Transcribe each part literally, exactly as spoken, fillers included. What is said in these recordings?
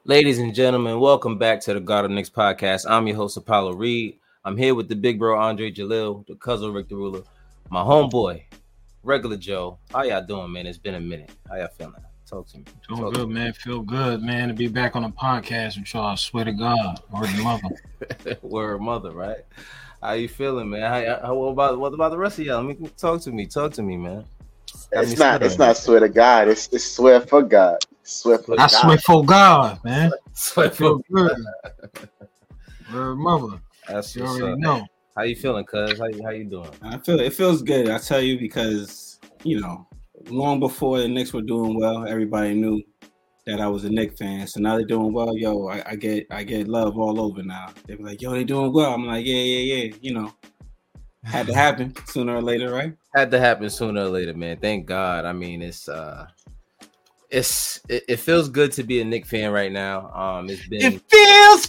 Ladies and gentlemen, welcome back to the God of Knicks podcast. I'm your host, Apollo Reed. I'm here with the big bro, Andre Jalil, the cousin Rick the Ruler, my homeboy, Regular Joe. How y'all doing, man? It's been a minute. How y'all feeling? Talk to me. Doing Talk good, man. Feel good, man, to be back on the podcast with y'all. I swear to God. Word mother. Word mother, right? How you feeling, man? How, how, what about what about the rest of y'all? Let me talk to me. Talk to me, man. Got It's me not. It's stuttering. not swear to God. It's it's swear for God. Swear for I God. swear for God, man. Swear Feel for- good. Word mother. That's You what's already up. know. How you feeling, cuz? How you, how you doing? I feel it feels good. I tell you because you know, long before the Knicks were doing well, everybody knew that I was a Knicks fan. So now they're doing well, yo. I, I get I get love all over now. They were like, yo, they doing well. I'm like, yeah, yeah, yeah. You know, had to happen sooner or later, right? Had to happen sooner or later, man. Thank God. I mean, it's uh it's it, it feels good to be a Knicks fan right now. Um it's been It feels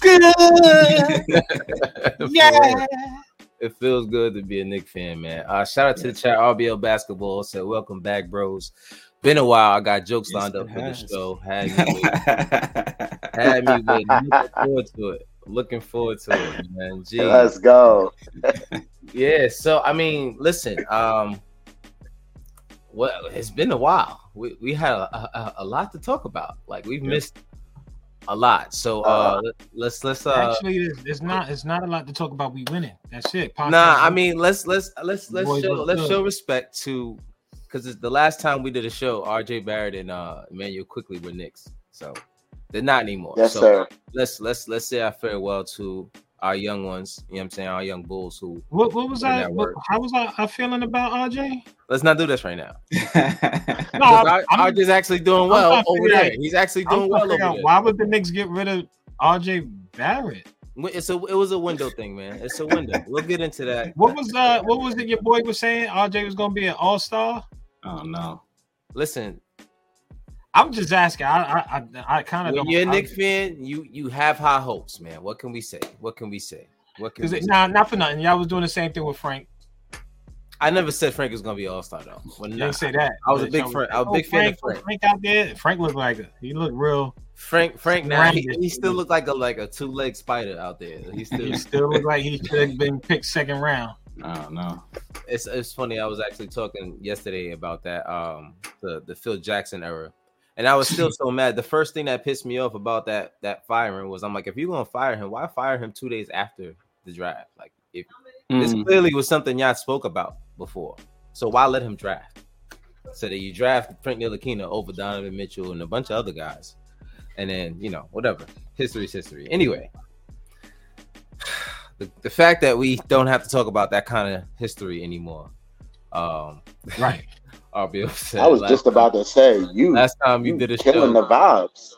good. yeah. It feels good to be a Knicks fan, man. Uh shout out to the chat. R B L Basketball said, welcome back, bros. Been a while. I got jokes Yes, lined it up for the has. show. Had me waiting. Had me waiting. Looking forward to it. Looking forward to it, man. Gee. Let's go. Yeah, so I mean, listen, um well, it's been a while. We we had a, a, a lot to talk about. Like we've Yeah. missed a lot. So uh let's let's uh Actually, it's, it's not. It's not a lot to talk about. We winning. That's it. Podcast nah, I over. mean let's let's let's let's Boys show look let's good. show respect to because it's the last time we did a show, R J Barrett and uh Emmanuel Quickly were Knicks. So they're not anymore. Yes, so sir. let's let's let's say our farewell to our young ones, you know what I'm saying, our young bulls who What, what was Put in I? that What, work. how was I, I feeling about R J? let's not do this right now. No, Because I'm, I'm, R J's actually doing I'm well trying to over figure there. out- He's actually I'm doing trying to well figure over out there. why would the Knicks get rid of R J Barrett? It's a it was a window thing, man. It's a window. We'll get into that. What was uh? What was it? Your boy was saying R J was gonna be an All Star. Oh no. Listen, I'm just asking. I I I, I kind of when don't. you're a I- Knicks fan, you you have high hopes, man. What can we say? What can we say? What can Cause we it, say? nah, not for nothing. Y'all was doing the same thing with Frank. I never said Frank was gonna be All Star though. When You didn't say that. I was a But big y'all Frank- like, I was a oh, big fan of Frank, Frank. Frank out there. Frank looked like a. He looked real. Frank Frank now he, Randy. he still looked like a like a two leg spider out there. He still He still looked like he should have been picked second round. Oh no. it's it's funny. I was actually talking yesterday about that um the the Phil Jackson era. And I was still so mad. The first thing that pissed me off about that that firing was I'm like, if you're gonna fire him, why fire him two days after the draft? Like if this Mm. clearly was something y'all spoke about before. So why let him draft? So that you draft Frank Ntilikina over Donovan Mitchell and a bunch of other guys. And then, you know, whatever. History's history. Anyway, the, the fact that we don't have to talk about that kind of history anymore. Um Right. R B L said I was last just about to say you. last time you you did a killing show. the vibes.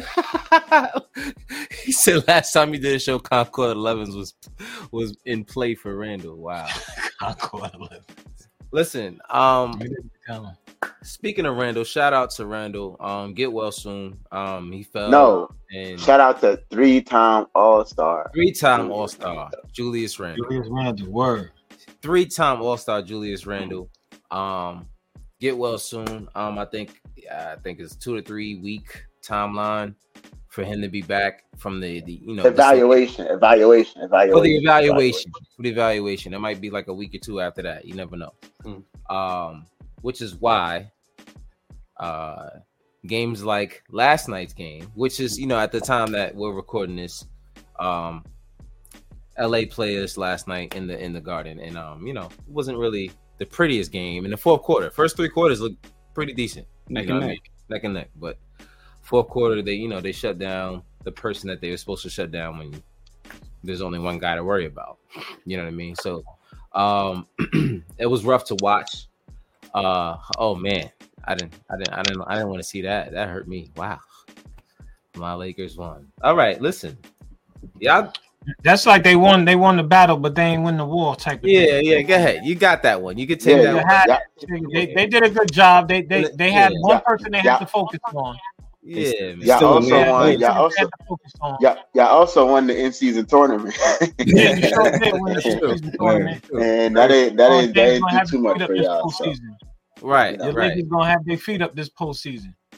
He said last time you did a show, Concord elevens was was in play for Randall. Wow. Concord eleven. Listen, um, You didn't tell him. speaking of Randall, shout out to Randall. Um, get well soon. Um, he fell. No, and shout out to three-time All-Star. three-time All-Star Julius Randle. Julius Randle, word. Three-time All-Star Julius Randle. Um, get well soon. Um, I think I think it's two to three week timeline for him to be back from the the you know Evaluation, evaluation, evaluation. for the evaluation. For the evaluation, it might be like a week or two after that. You never know. Mm. Um, which is why uh, games like last night's game, which is you know at the time that we're recording this, um, L A players last night in the in the Garden, and um, you know it wasn't really the prettiest game in the fourth quarter. First three quarters looked pretty decent, Neck you know and what I neck. mean? neck and neck. But fourth quarter, they you know they shut down the person that they were supposed to shut down when there's only one guy to worry about. You know what I mean? So um, it was rough to watch. Uh, oh man, I didn't, I didn't, I didn't, I didn't want to see that. That hurt me. Wow, my Lakers won. All right, listen, y'all. That's like they won. They won the battle, but they ain't win the war type of Yeah, thing. yeah. Go ahead. You got that one. You can take Yeah, that. They, One. had, yeah. they, they did a good job. They they they had Yeah. one Yeah. person they Yeah. had to focus on. Yeah, man. Y'all Still also in won. there. Y'all They also, had to focus on. y'all, y'all also won the in-season tournament, Yeah, you sure did win the season tournament. and that ain't that Oh, ain't that James ain't gonna do have too their much feet up for this y'all. So. postseason. Right, Yeah. The right. Lakers gonna have their feet up this postseason.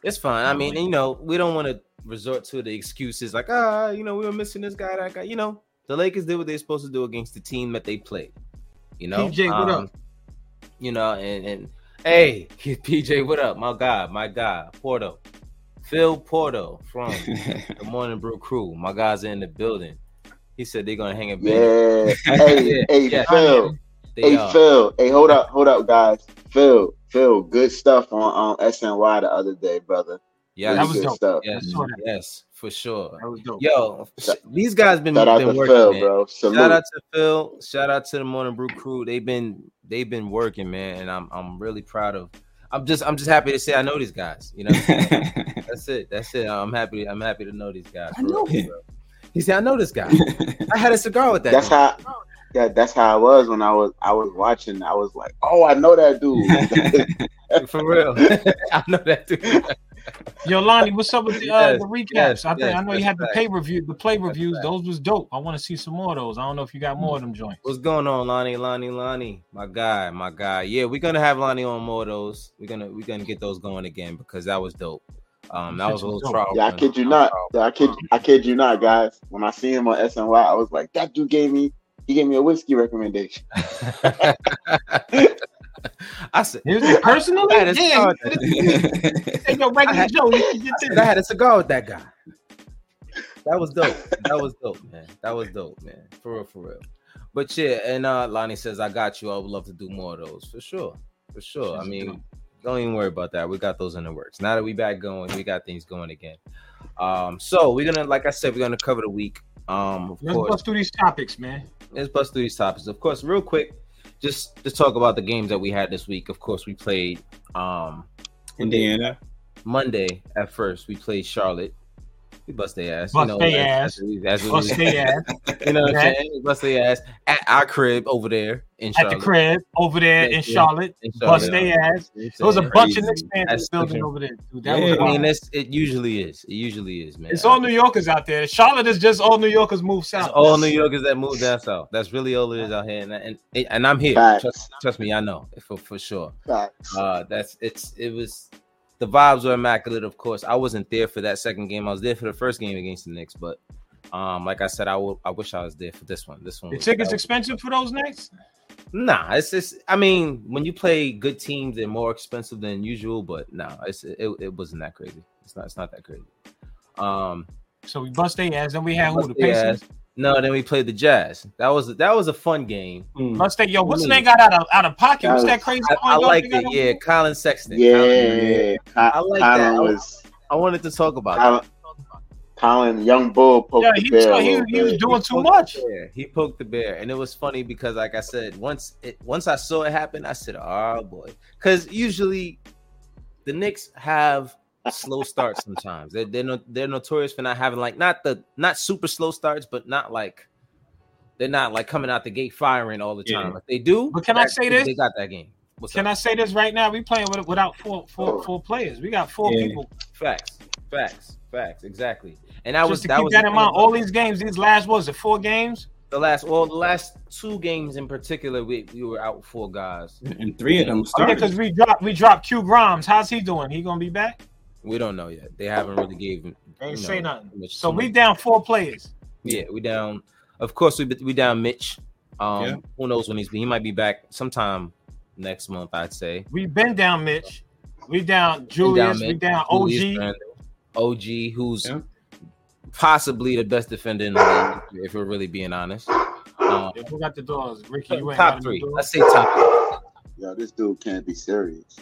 It's fine. I mean, you know, we don't want to resort to the excuses like, ah, you know, we were missing this guy, that guy. You know, the Lakers did what they're supposed to do against the team that they played. You know, P J, what um, up? You know, and and hey, P J, what up? My guy, my guy, Porto, Phil Porto from the Morning Brew Crew. My guys are in the building. He said they're gonna hang a Yeah. Hey, Yeah, hey, yeah. Phil. They Hey, are. Phil. Hey, hold up, hold up, guys. Phil, Phil, good stuff on, on S N Y the other day, brother. Yeah, Really that was good dope. stuff. Yes, I saw that. yes, for sure. That was dope. Yo, sh- these guys been, Shout out been to working, Phil, man. bro. Salute. Shout out to Phil. Shout out to the Morning Brew Crew. They've been they've been working, man, and I'm I'm really proud of. I'm just I'm just happy to say I know these guys. You know, what I'm saying? That's it. That's it. I'm happy. I'm happy to know these guys. I for know real, him. for real. He said, "I know this guy. I had a cigar with that." That's guy. how. Yeah, that's how I was when I was I was watching. I was like, oh, I know that dude. For real. I know that dude. Yo, Lonnie, what's up with the uh, Yes, the recaps? yes, I think yes, I know you that's had the fact. pay review, the play reviews. fact. Those was dope. I want to see some more of those. I don't know if you got more of them joints. What's going on, Lonnie? Lonnie, Lonnie, my guy, my guy. Yeah, we're gonna have Lonnie on more of those. We're gonna we're gonna get those going again because that was dope. Um, that was a little Dope. trial. Yeah, I run. kid you That not. was Yeah, I kid I kid you not, guys. When I see him on S N Y, I was like, that dude gave me he gave me a whiskey recommendation. trial. I said, Is it personally? I had a Yeah, cigar you with did- hey, yo, regular had- Joe, you did I said this. I had a cigar with that guy. That was dope. That was dope, man. That was dope, man. For real, for real. But yeah, and uh, Lonnie says, I got you. I would love to do more of those. For sure. For sure. I mean, don't even worry about that. We got those in the works. Now that we back going, we got things going again. Um, so we're gonna, like I said, we're gonna cover the week. Um, of Let's course, bust through these topics, man. let's bust through these topics. Of course, real quick, just to talk about the games that we had this week. Of course, we played um Indiana. Monday at first. We played Charlotte. We bust their ass. Bust you know, they as- ass. as we- as we- Bust they ass You know what I'm Okay. saying? We bust their ass at our crib over there in at Charlotte. the crib over there Yeah, in yeah. Charlotte. In Bust Charlotte. they ass. You know There was a what I'm bunch saying? of Knicks fans in That's the building different. over there, dude. That Yeah. was I mean, wild. it's, it usually is. It usually is, man. It's all New Yorkers out there. Charlotte is just all New Yorkers move It's south. all New Yorkers that moved down south. That's really all it is out here, and and, and I'm here. Facts. Trust, trust me, I know for for sure. Facts. Uh, that's it's it was the vibes were immaculate. Of course, I wasn't there for that second game. I was there for the first game against the Knicks, but um, like I said, I will. I wish I was there for this one. This one. The was- tickets that was- expensive for those Knicks? Nah, it's just. I mean, when you play good teams, they're more expensive than usual. But no, it's it, it wasn't that crazy. It's not. It's not that crazy. Um, So we bust their ass. Then we had who? bust The their Pacers. ass. No, then we played the Jazz. That was that was a fun game. Mm. Bust their yo. What's the Mm. name got out of out of pocket? What's that crazy? I, I point guard liked they got it. over Yeah, there? Colin Sexton. Yeah, Colin, I I like Colin that. was I wanted to talk about Colin, Colin Young Bull poked Yeah, the he, bear a he, little he was bit. doing He too poked much. the bear. He poked the bear, and it was funny because, like I said, once it once I saw it happen, I said, "Oh boy," because usually the Knicks have slow starts sometimes. They're they're, no, they're notorious for not having like not the not super slow starts, but not like they're not like coming out the gate firing all the time. Yeah. If they do, But can I that- say this? They got that game. What's Can up? I say this right now? We playing with, without four, four, four players. We got four Yeah. people. Facts, facts, facts. Exactly. And that was Just to that keep was that the in thing mind. about- All these games, these last was it four games? the last well the last two games in particular we, we were out four guys. And three of them Oh, yeah, started. because we dropped we dropped Q Grimes. How's he doing? He gonna be back? We don't know yet. They haven't really gave him. They ain't you say know, nothing. much- So we down four players. yeah we down. Of course we we down Mitch. Um, Yeah. who knows when he's he might be back sometime next month. I'd say. We been down Mitch. We down We Julius. Mitch, we down Julius O G. Randle, O G, who's Yeah. possibly the best defender in the league, if we're really being honest. Um, Yeah, who got the doors? Ricky, you ain't top got three. the doors? Let's say top. Yo, this dude can't be serious.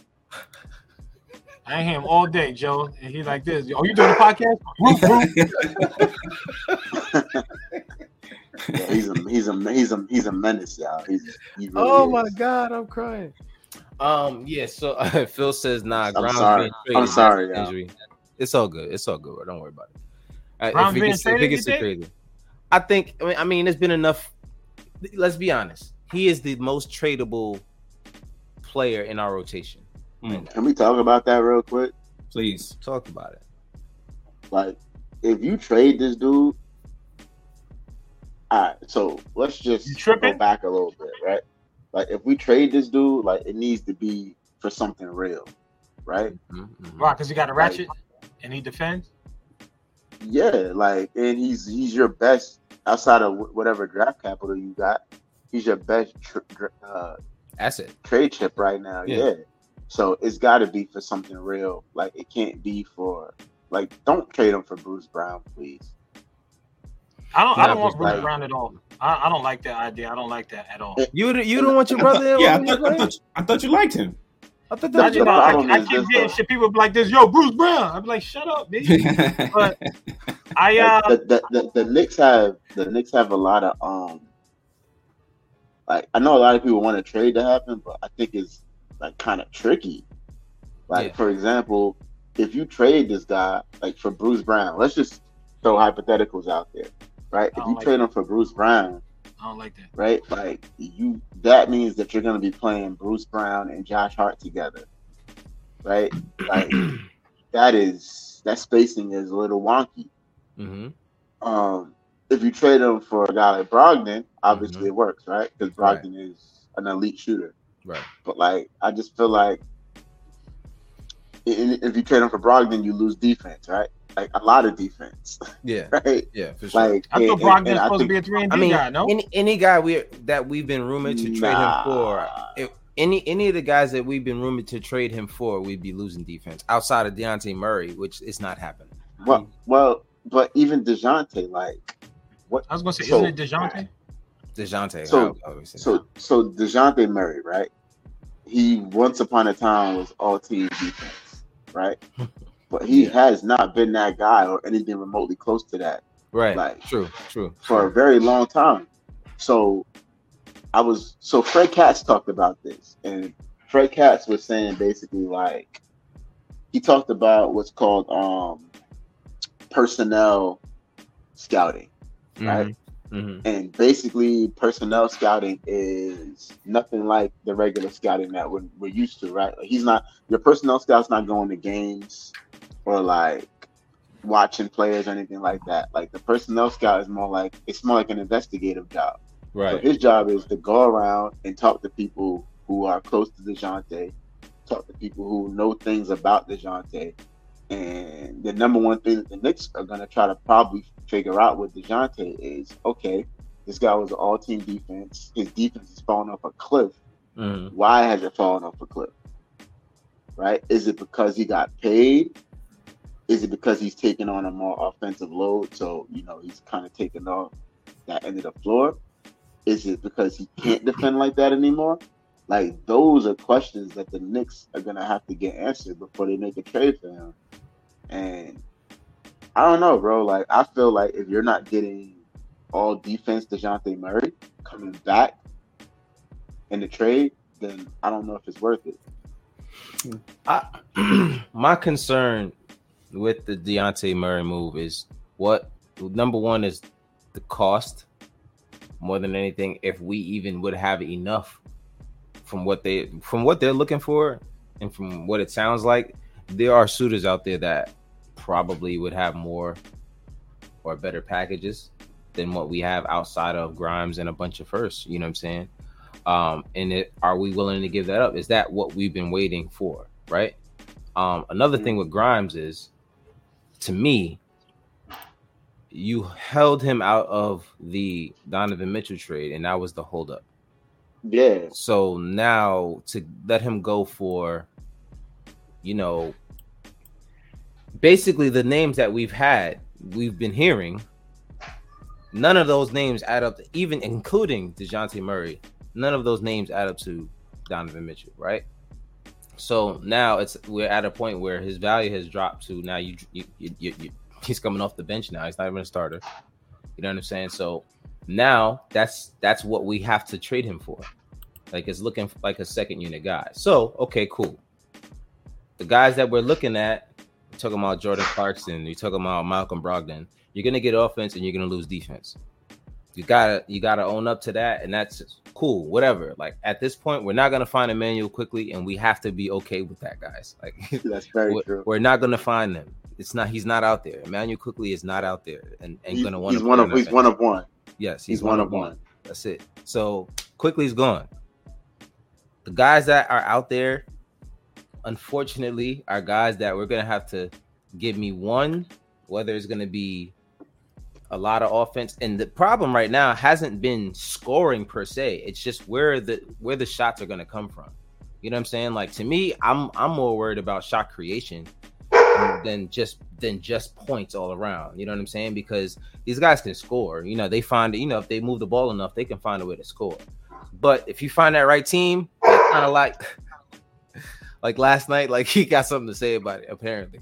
I ain't hear him all day, Joe. And he like this. Oh, you doing a podcast? Whoop, whoop. Yeah, he's a he's a he's a he's a menace, y'all. He's he really Oh is. my god, I'm crying. Um, yeah. So uh, Phil says, "Nah, I'm Grimes sorry. being traded. I'm sorry, that's y'all. injury. It's all good. It's all good. Bro. Don't worry about it. Uh, Grimes if it being gets, if traded, it gets you too think? crazy, I think. I mean, I mean, it's been enough. Let's be honest. He is the most tradable player in our rotation. Mm. Can we talk about that real quick? Please. Talk about it. Like, if you trade this dude, all right. So let's just You tripping? go back a little bit, right? Like, if we trade this dude, like it needs to be for something real. right? Mm-hmm. Right, because he got a ratchet Like, and he defends. yeah, like, and he's he's your best outside of wh- whatever draft capital you got. He's your best tr- tr- uh, Asset. trade chip right now. Yeah. Yeah. So it's got to be for something real. Like it can't be for like don't trade him for Bruce Brown, please. I don't. I Nah, don't want just Bruce like- Brown at all. I, I don't like that idea. I don't like that at all. You you don't want your brother? Yeah, I on your thought, I, play? thought, I thought you liked him. I thought I, that the you know, I, problem I is keep this, hearing though. shit. People be like this. Yo, Bruce Brown. I'm like, shut up, bitch. But I uh, Like, the, the, the the Knicks have the Knicks have a lot of um like I know a lot of people want a trade to happen, but I think it's like kind of tricky. Like Yeah. for example, if you trade this guy like for Bruce Brown, let's just throw hypotheticals out there, right? If don't you like trade that. him for Bruce Brown, I don't like that. right? Like you, that means that you're going to be playing Bruce Brown and Josh Hart together, right? Like that is that spacing is a little wonky. Mm-hmm. Um, if you trade him for a guy like Brogdon, obviously Mhm. it works, right? Because Right. Brogdon is an elite shooter. Right. But like, I just feel like i- if you trade him for Brogdon, you lose defense, right? Like a lot of defense, Yeah. right? Yeah. For sure. Like I thought and- Brogdon's and- and I supposed to think- be a three and I D mean, guy. No, any any guy we that we've been rumored to trade Nah. him for, if, any any of the guys that we've been rumored to trade him for, we'd be losing defense outside of Dejounte Murray, which is not happening. Well, well, but even DeJounte, like, what? I was gonna say, So- isn't it Dejounte? Dejounte. So- how- how we say So, that? so DeJounte Murray, right? He once upon a time was all team defense, right? But he Yeah. has not been that guy or anything remotely close to that right. like- true. True. for a very long time. So I was so Fred Katz talked about this, and Fred Katz was saying basically like he talked about what's called um personnel scouting, right? Mm-hmm. And basically personnel scouting is nothing like the regular scouting that we're, we're used to, right? Like he's not your personnel scout's not going to games or like watching players or anything like that. Like the personnel scout is more like it's more like an investigative job. So Right. his job is to go around and talk to people who are close to DeJounte, talk to people who know things about DeJounte. And the number one thing that the Knicks are going to try to probably figure out with DeJounte is, okay, this guy was an all-team defense. His defense is falling off a cliff. Mm-hmm. Why has it fallen off a cliff? Right? Is it because he got paid? Is it because he's taking on a more offensive load? So, you know, he's kind of taking off that end of the floor. Is it because he can't defend like that anymore? Like, those are questions that the Knicks are going to have to get answered before they make a trade for him. And I don't know, bro. Like, I feel like if you're not getting all defense DeJounte Murray coming back in the trade, then I don't know if it's worth it. I, my concern with the Dejounte Murray move is what number one is the cost more than anything. If we even would have enough from what they from what they're looking for and from what it sounds like, there are suitors out there that probably would have more or better packages than what we have outside of Grimes and a bunch of firsts. You know what I'm saying? Um, and it, are we willing to give that up? Is that what we've been waiting for? Right. Um, another thing with Grimes is, to me, you held him out of the Donovan Mitchell trade, and that was the holdup. Yeah. So now to let him go for, you know, basically the names that we've had, we've been hearing, none of those names add up, to, even including DeJounte Murray, none of those names add up to Donovan Mitchell, right? So now it's we're at a point where his value has dropped to now you, you, you, you, you he's coming off the bench now. He's not even a starter. You know what I'm saying? So now that's that's what we have to trade him for. Like it's looking like a second unit guy. So okay, cool. The guys that we're looking at, we're talking about Jordan Clarkson, you're talking about Malcolm Brogdon. You're gonna get offense and you're gonna lose defense. You gotta you gotta own up to that, and that's cool. Whatever. Like at this point, we're not gonna find Emmanuel quickly, and we have to be okay with that, guys. Like That's very we're, true. we're not gonna find them. It's not. He's not out there. Emmanuel quickly is not out there, and, and He- gonna want he's to. one of he's one of one. Yes, He's one of one. That's it. So quickly's gone. The guys that are out there, unfortunately, are guys that we're gonna have to give me one, whether it's gonna be a lot of offense. And the problem right now hasn't been scoring per se. It's just where the where the shots are gonna come from. You know what I'm saying? Like, to me, I'm I'm more worried about shot creation than just than just points all around. You know what I'm saying? Because these guys can score. You know, they find, you know, if they move the ball enough, they can find a way to score. But if you find that right team, kind of like like last night, like he got something to say about it, apparently.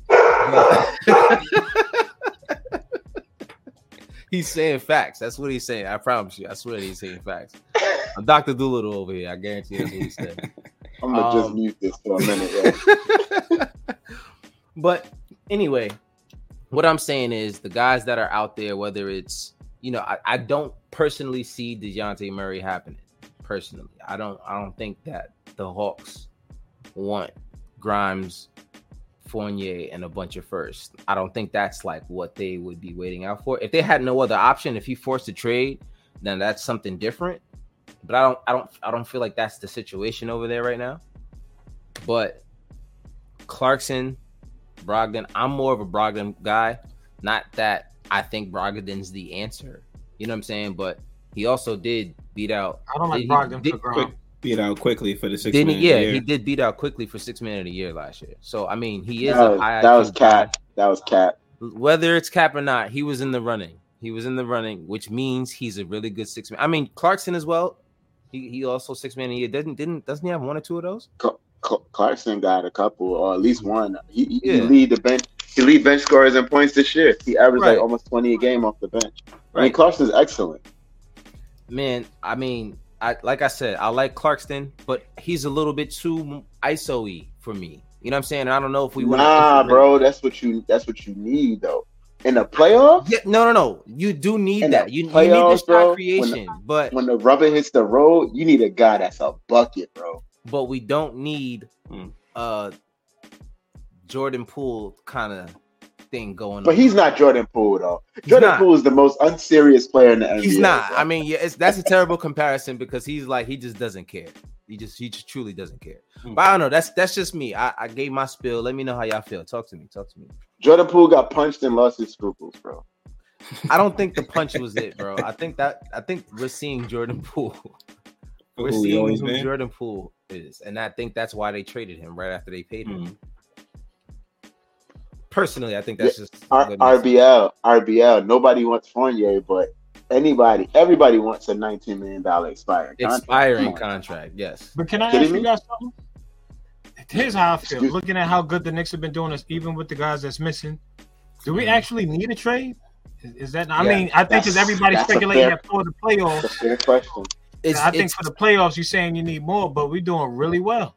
He's saying facts. That's what he's saying. I promise you. I swear he's saying facts. I'm Doctor Doolittle over here. I guarantee that's what he said. I'm gonna um, just mute this for a minute. Yeah. But anyway, what I'm saying is the guys that are out there, whether it's, you know, I, I don't personally see DeJounte Murray happening. Personally, I don't. I don't think that the Hawks want Grimes, Fournier, and a bunch of firsts. I don't think that's like what they would be waiting out for. If they had no other option, if he forced a trade, then that's something different. But I don't. I don't. I don't feel like that's the situation over there right now. But Clarkson, Brogdon, I'm more of a Brogdon guy. Not that I think Brogdon's the answer. You know what I'm saying? But he also did beat out. I don't like he, Brogdon did, for Grom. Beat out quickly for the six Didn't man he? Yeah, of the year. he did beat out quickly for six man of the year last year. So I mean, he is that a was, high. That was cap. That was cap. Whether it's cap or not, he was in the running. He was in the running, which means he's a really good six man. I mean, Clarkson as well. He he also six man a year. Didn't didn't doesn't he have one or two of those? Clarkson got a couple, or at least one. He, he, Yeah. he lead the bench. He lead bench scorers in points this year. He averaged Right. like almost twenty a game off the bench. I Right. mean, Clarkson's excellent. Man, I mean, I like I said, I like Clarkson, but he's a little bit too I S O-y for me. You know what I'm saying? I don't know if we want. Nah, bro, that's what you that's what you need though. In the playoffs, Yeah, no, no, no. You do need In that. the You, you need playoffs, the shot bro, when creation, but when the rubber hits the road, you need a guy that's a bucket, bro. but we don't need Hmm. uh Jordan Poole kind of thing going But on. he's not Jordan Poole though. He's Jordan not. Poole is the most unserious player in the N B A. He's not. bro. I mean, yeah, it's that's a terrible comparison because he's like he just doesn't care. He just he just truly doesn't care. Hmm. But I don't know. That's that's just me. I, I gave my spill. Let me know how y'all feel. Talk to me. Talk to me. Jordan Poole got punched and lost his scruples, bro. I don't think the punch was it, bro. I think that I think we're seeing Jordan Poole. We're Who he seeing always who been? Jordan Poole is, and I think that's why they traded him right after they paid him. Hmm. Personally, I think that's just R- what makes it- RBL, R B L. Nobody wants Fournier, but anybody, everybody wants a nineteen million dollar expiring contract. expiring Come on. contract. Yes. But can I Kidding ask you me? guys something? Here's how I feel. Excuse- Looking at how good the Knicks have been doing this, even with the guys that's missing, do we Mhm. actually need a trade? Is, is that? I Yeah, mean, I think because that's- everybody's that's a speculating fair- that for the That's a playoffs. fair question. It's, I think it's- for the playoffs, you're saying you need more, but we're doing really well.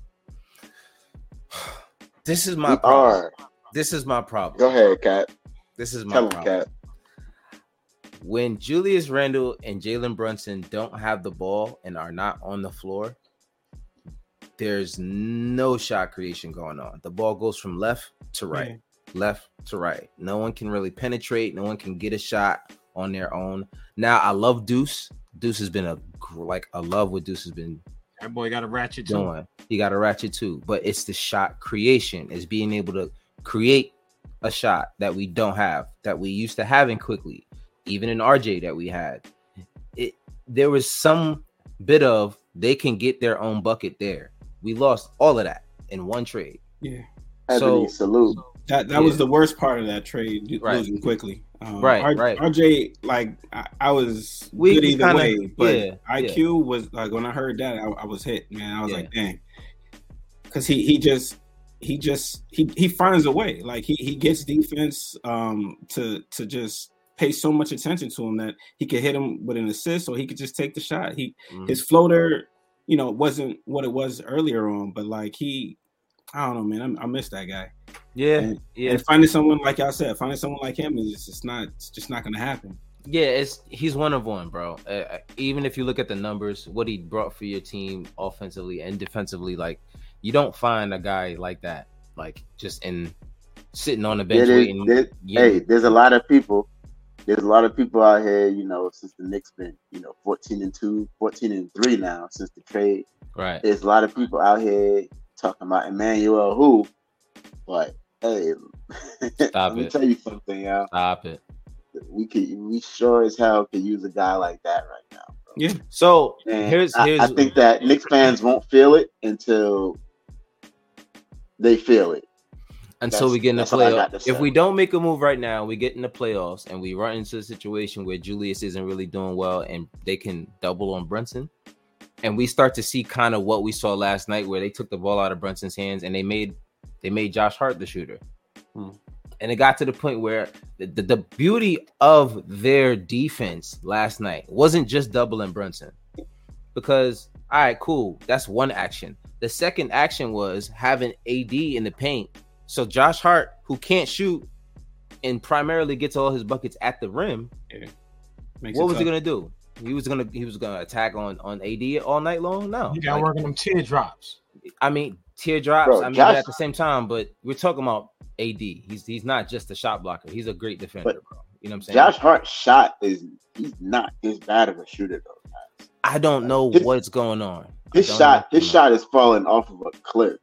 this is my We problem. are. This is my problem. Go ahead, Cat. This is my Tell him, problem. Cat. When Julius Randle and Jalen Brunson don't have the ball and are not on the floor, there's no shot creation going on. The ball goes from left to right, left to right. No one can really penetrate. No one can get a shot on their own. Now, I love Deuce. Deuce has been a like I love what Deuce has been That boy got a ratchet too. doing. He got a ratchet too, but it's the shot creation. It's being able to create a shot that we don't have, that we used to having quickly, even in R J that we had. It there was some bit of they can get their own bucket there. We lost all of that in one trade. Yeah, Ebony, So- salute. that that Yeah. was the worst part of that trade, lo- Right. losing quickly. Um, Right, R- right. R J, like I, I was We- good we either kinda- way, but yeah, I Q was like when I heard that, I, I was hit, man. I was Yeah. like, dang, because he he just he just he he finds a way. Like he he gets defense um to to just pay so much attention to him that he could hit him with an assist, or he could just take the shot. He Mhm. his floater, you know, wasn't what it was earlier on, but like he, I don't know, man. I, I miss that guy. Yeah, And, yeah, and finding someone like y'all said, finding someone like him is just, it's not, it's just not going to happen. yeah. It's he's one of one, bro. Uh, even if you look at the numbers, what he brought for your team offensively and defensively, like you don't find a guy like that, like just in sitting on the bench There is- waiting. there- yeah. Hey, there's a lot of people. There's a lot of people out here, you know, since the Knicks been, you know, fourteen and two, fourteen and three now since the trade. Right. There's a lot of people out here talking about Emmanuel who, but hey, Stop let me it. tell you something, y'all. Stop it. We could, we sure as hell could use a guy like that right now. Bro. Yeah. So And here's I, here's I think that Knicks fans won't feel it until they feel it. until we get in the that's all I got playoffs. to If say. we don't make a move right now, we get in the playoffs and we run into a situation where Julius isn't really doing well and they can double on Brunson. And we start to see kind of what we saw last night where they took the ball out of Brunson's hands and they made they made Josh Hart the shooter. Hmm. And it got to the point where the, the, the beauty of their defense last night wasn't just doubling Brunson. Because, all right, cool. That's one action. The second action was having A D in the paint. So Josh Hart, who can't shoot and primarily gets all his buckets at the rim, Yeah. what was he gonna do? He was gonna he was gonna attack on, on A D all night long? No. You got Like, working them teardrops. I mean, teardrops. Bro, I mean, Josh- but at the same time, but we're talking about A D. He's he's not just a shot blocker. He's a great defender, But bro. You know what I'm saying? Josh Hart's shot is he's not this bad of a shooter though. Guys. I don't know His- what's going on. I His don't shot, know. his shot is falling off of a cliff.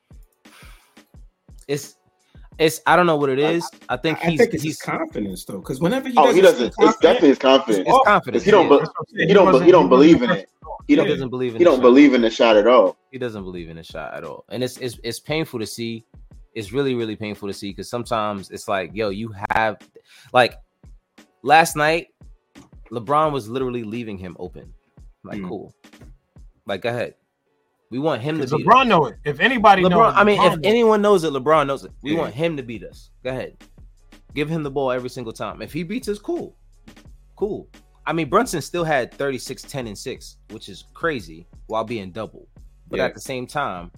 It's it's I don't know what it is. I think I he's think it's he's his confidence though, because whenever he Oh, doesn't, he doesn't. seem It's confident, definitely his confidence. it's confidence. He don't. yeah. Be, That's what I'm saying. he don't. wasn't- He don't believe in wasn't- it. He He don't. doesn't believe in He the don't shot. believe in the shot at all. He doesn't believe in the shot at all, and it's it's it's painful to see. It's really really painful to see because sometimes it's like, yo, you have like last night, LeBron was literally leaving him open. Like, Mm. cool. Like, go ahead. We want him to Because beat LeBron us. know it. If anybody knows, LeBron, I mean, LeBron if knows it. anyone knows it, LeBron knows it. We Yeah. want him to beat us. Go ahead. Give him the ball every single time. If he beats us, cool. Cool. I mean, Brunson still had thirty-six, ten, and six, which is crazy while being double. But Yeah. at the same time,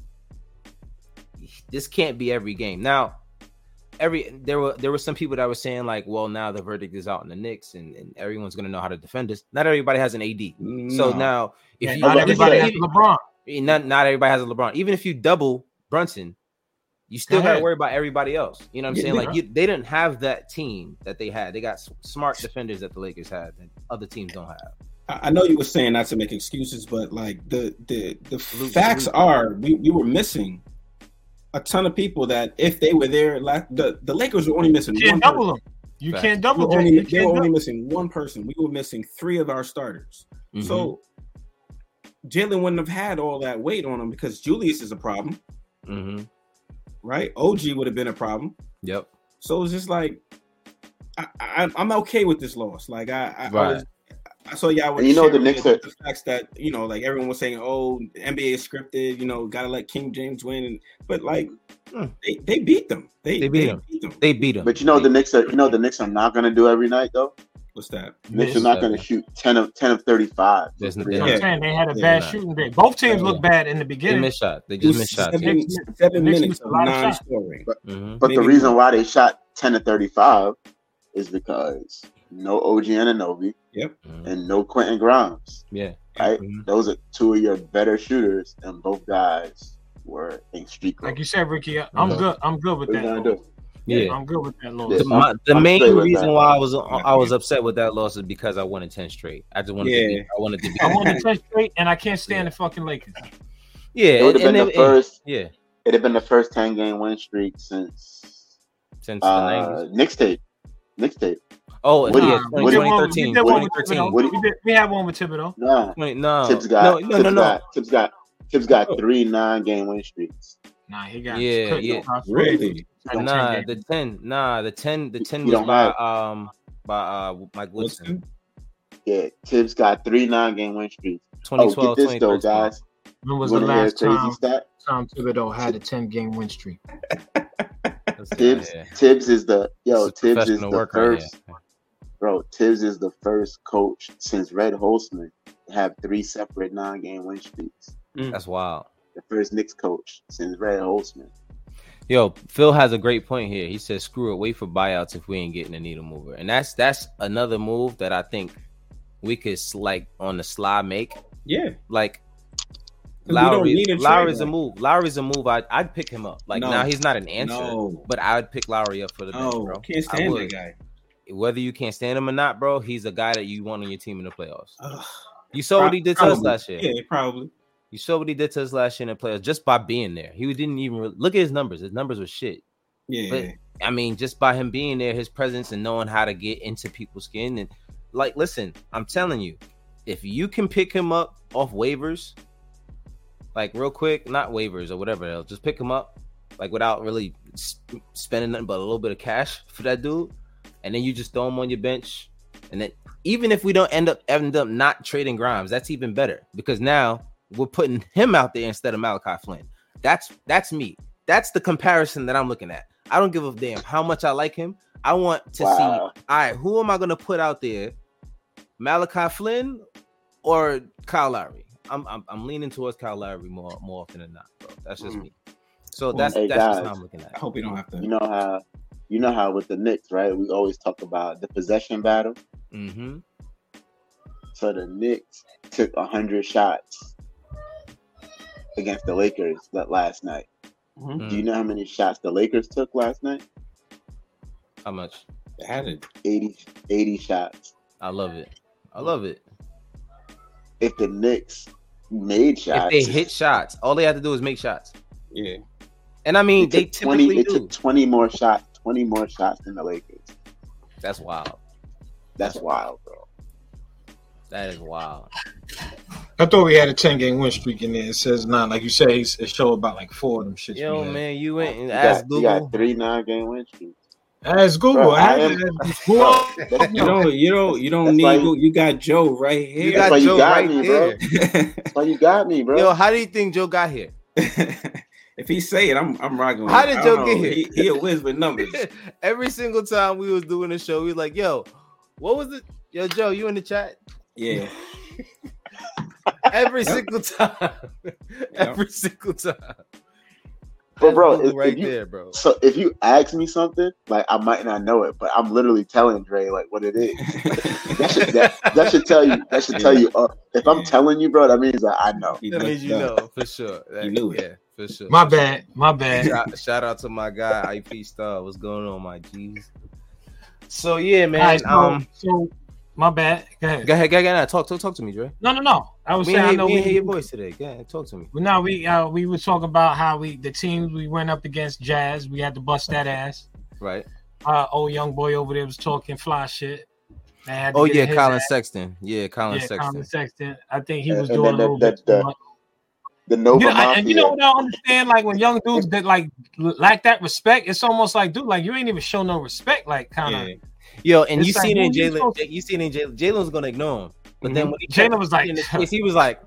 this can't be every game. Now, every there were there were some people that were saying, like, well, now the verdict is out in the Knicks and, and everyone's gonna know how to defend us. Not everybody has an A D. So No. now if Yeah, you not I'm everybody about has to even- LeBron. not not everybody has a LeBron. Even if you double Brunson, you still Go got to ahead. worry about everybody else. You know what I'm Yeah, saying? they- Like you, they didn't have that team that they had. They got s- smart defenders that the Lakers had that other teams don't have. I I know you were saying not to make excuses, but like the the the Luke- facts Luke- are, we, we were missing a ton of people that if they were there, like the, the Lakers were only missing You can't one double person. them. You Facts. can't We double were them. only, You they can't were only double- missing one person. We were missing three of our starters. Mhm. So Jalen wouldn't have had all that weight on him because Julius is a problem, Mhm. right? O G would have been a problem. Yep. So it's just like I, I, I'm okay with this loss. Like I, I, I Right. was, I saw y'all were And you know the sharing Knicks the, are- the facts that you know, like everyone was saying, oh, N B A is scripted. You know, gotta let King James win. And, but like Hmm. they, they beat them. They, They beat them. them. They beat them. But you know the Knicks are. You know the Knicks are not going to do every night though. What's that? Knicks are Miss. not going to shoot ten of ten of thirty-five. There's no- Three You know Yeah. what I'm saying? They had a Yeah, bad nah. shooting day. Both teams Yeah. looked bad in the They beginning. missed shots. They It just was missed shots. seven, Knicks- seven Knicks minutes missed a of lot of non shots. scoring. Mhm. But the Maybe reason more. why they shot ten of thirty-five is because no O G Anunoby Yep. Mhm. and no Quentin Grimes. Yeah. Right, Mhm. those are two of your better shooters, and both guys were in streak. Like you said, Ricky, I'm Mhm. good. I'm good with What you that. gonna loss. do? Yeah. I'm good with that loss. Yeah. The, my, the I'm main straight with reason that. why I was I was upset with that loss is because I wanted ten straight. I just wanted to be, Yeah. I wanted to be I won the ten straight, and I can't stand the fucking Lakers. yeah. It would have and- been and the it- first. Yeah. It'd have been the first ten game win streak since Since the uh, nineties. Knicks tape. Knicks tape. Oh, Woody- yeah, we Woody- did one- we 2013. did one with 2013. Thibodeau. Woody- We did- We had one with Thibodeau. Nah, twenty, no, Tibbs got. no, no, Tibbs no, no. got. Tibbs got. Tibbs got Oh. three nine game win streaks. Nah, he got Yeah, cooked yeah. across the Really? face. Had ten Nah, games. the ten, nah, the ten, the ten You was don't by have- um by uh Mike Woodson. Woodson? Yeah, Tibbs got three nine game win streaks. twenty Oh, twelve, get this though, twenty thirteen. guys. When was You the wanna hear a last crazy time stat? Tom Thibodeau had a ten game win streak? That's- Tibbs. yeah. Tibbs is the yo. It's a Tibbs is professional the work right first. Bro, Tibbs is the first coach since Red Holzman to have three separate nine game win streaks. That's wild. The first Knicks coach since Red Holzman. Yo, Phil has a great point here. He says, "Screw it, wait for buyouts if we ain't getting a needle mover," and that's that's another move that I think we could like on the sly make. Yeah. Like We don't Lowry, need a trade Lowry's a right. move. Lowry's a move. I'd I'd pick him up. Like No. now he's not an answer, No. but I would pick Lowry up for the bench, Oh, bro. can't I stand would. that guy. Whether you can't stand him or not, bro, he's a guy that you want on your team in the playoffs. Ugh. You saw what he did to us Probably. last year. Yeah, probably. You saw what he did to us last year in the playoffs just by being there. He didn't even really, look at his numbers. His numbers were shit. Yeah. But I mean, just by him being there, his presence and knowing how to get into people's skin, and like, listen, I'm telling you, if you can pick him up off waivers, like real quick, not waivers or whatever else, just pick him up, like without really sp- spending nothing but a little bit of cash for that dude, and then you just throw him on your bench, and then even if we don't end up end up not trading Grimes, that's even better because now we're putting him out there instead of Malachi Flynn. That's that's me. That's the comparison that I'm looking at. I don't give a damn how much I like him. I want to wow. see, all right, who am I going to put out there? Malachi Flynn or Kyle Lowry? I'm I'm, I'm leaning towards Kyle Lowry more more often than not, bro. That's just mm. me. So that's hey, that's guys, just how I'm looking at it. I hope we don't have to. You know how you know how with the Knicks, right? We always talk about the possession battle. Mm-hmm. So the Knicks took a hundred shots against the Lakers that last night. Mm-hmm. Do you know how many shots the Lakers took last night? How much? They had it. eighty, eighty shots. I love it. I love it. If the Knicks made shots, if they hit shots, all they have to do is make shots. Yeah. And I mean, they typically twenty, do. It took twenty more shots. Twenty more shots than the Lakers. That's wild. That's wild, bro. That is wild. I thought we had a ten game win streak in there. It says nine, like you said. It showed about like four of them shits. Yo, man, you went and you asked got, Google. You got three nine game win streaks. Ask Google. Bro, I am, you don't. You don't. You don't need. You, you got Joe right here. You got Joe you got right me, there. That's why you got me, bro. Yo, how do you think Joe got here? If he say it, I'm I'm rocking. How did Joe get here? He, he a whiz with numbers. Every single time we was doing the show, we was like, "Yo, what was it? Yo, Joe, you in the chat?" Yeah. Every single time. Every yep. single time. But bro, if, right if you, there, bro. So if you ask me something, like I might not know it, but I'm literally telling Dre like what it is. that, should, that, that should tell you. That should tell you. Uh, if I'm telling you, bro, that means that I know. That means you know for sure. That, you knew it. Yeah, for sure. My bad. My bad. Shout, shout out to my guy I P Star. What's going on, my G's? So yeah, man. Right, so, um, so my bad. Go ahead. Go ahead. Go ahead. Talk. Talk. Talk to me, Dre. No, no, no. I was we saying. Hear, I know we, we hear your voice today. Go ahead. Talk to me. But now we uh, we were talking about how we the teams we went up against Jazz. We had to bust that ass. Right. Uh, old young boy over there was talking fly shit. Oh yeah, Colin Sexton. Yeah, Colin yeah, Sexton. Colin Sexton. I think he was and doing the, a little the, bit the, too much. The Nova you know, Mafia. And you know what I understand? Like when young dudes that like lack that respect, it's almost like, dude, like you ain't even show no respect. Like kind of. Yeah. Yo, and you like, seen it in Jalen. To... You seen it in Jalen. Jalen was gonna ignore him, but mm-hmm. then when he Jalen was like, face, he was like,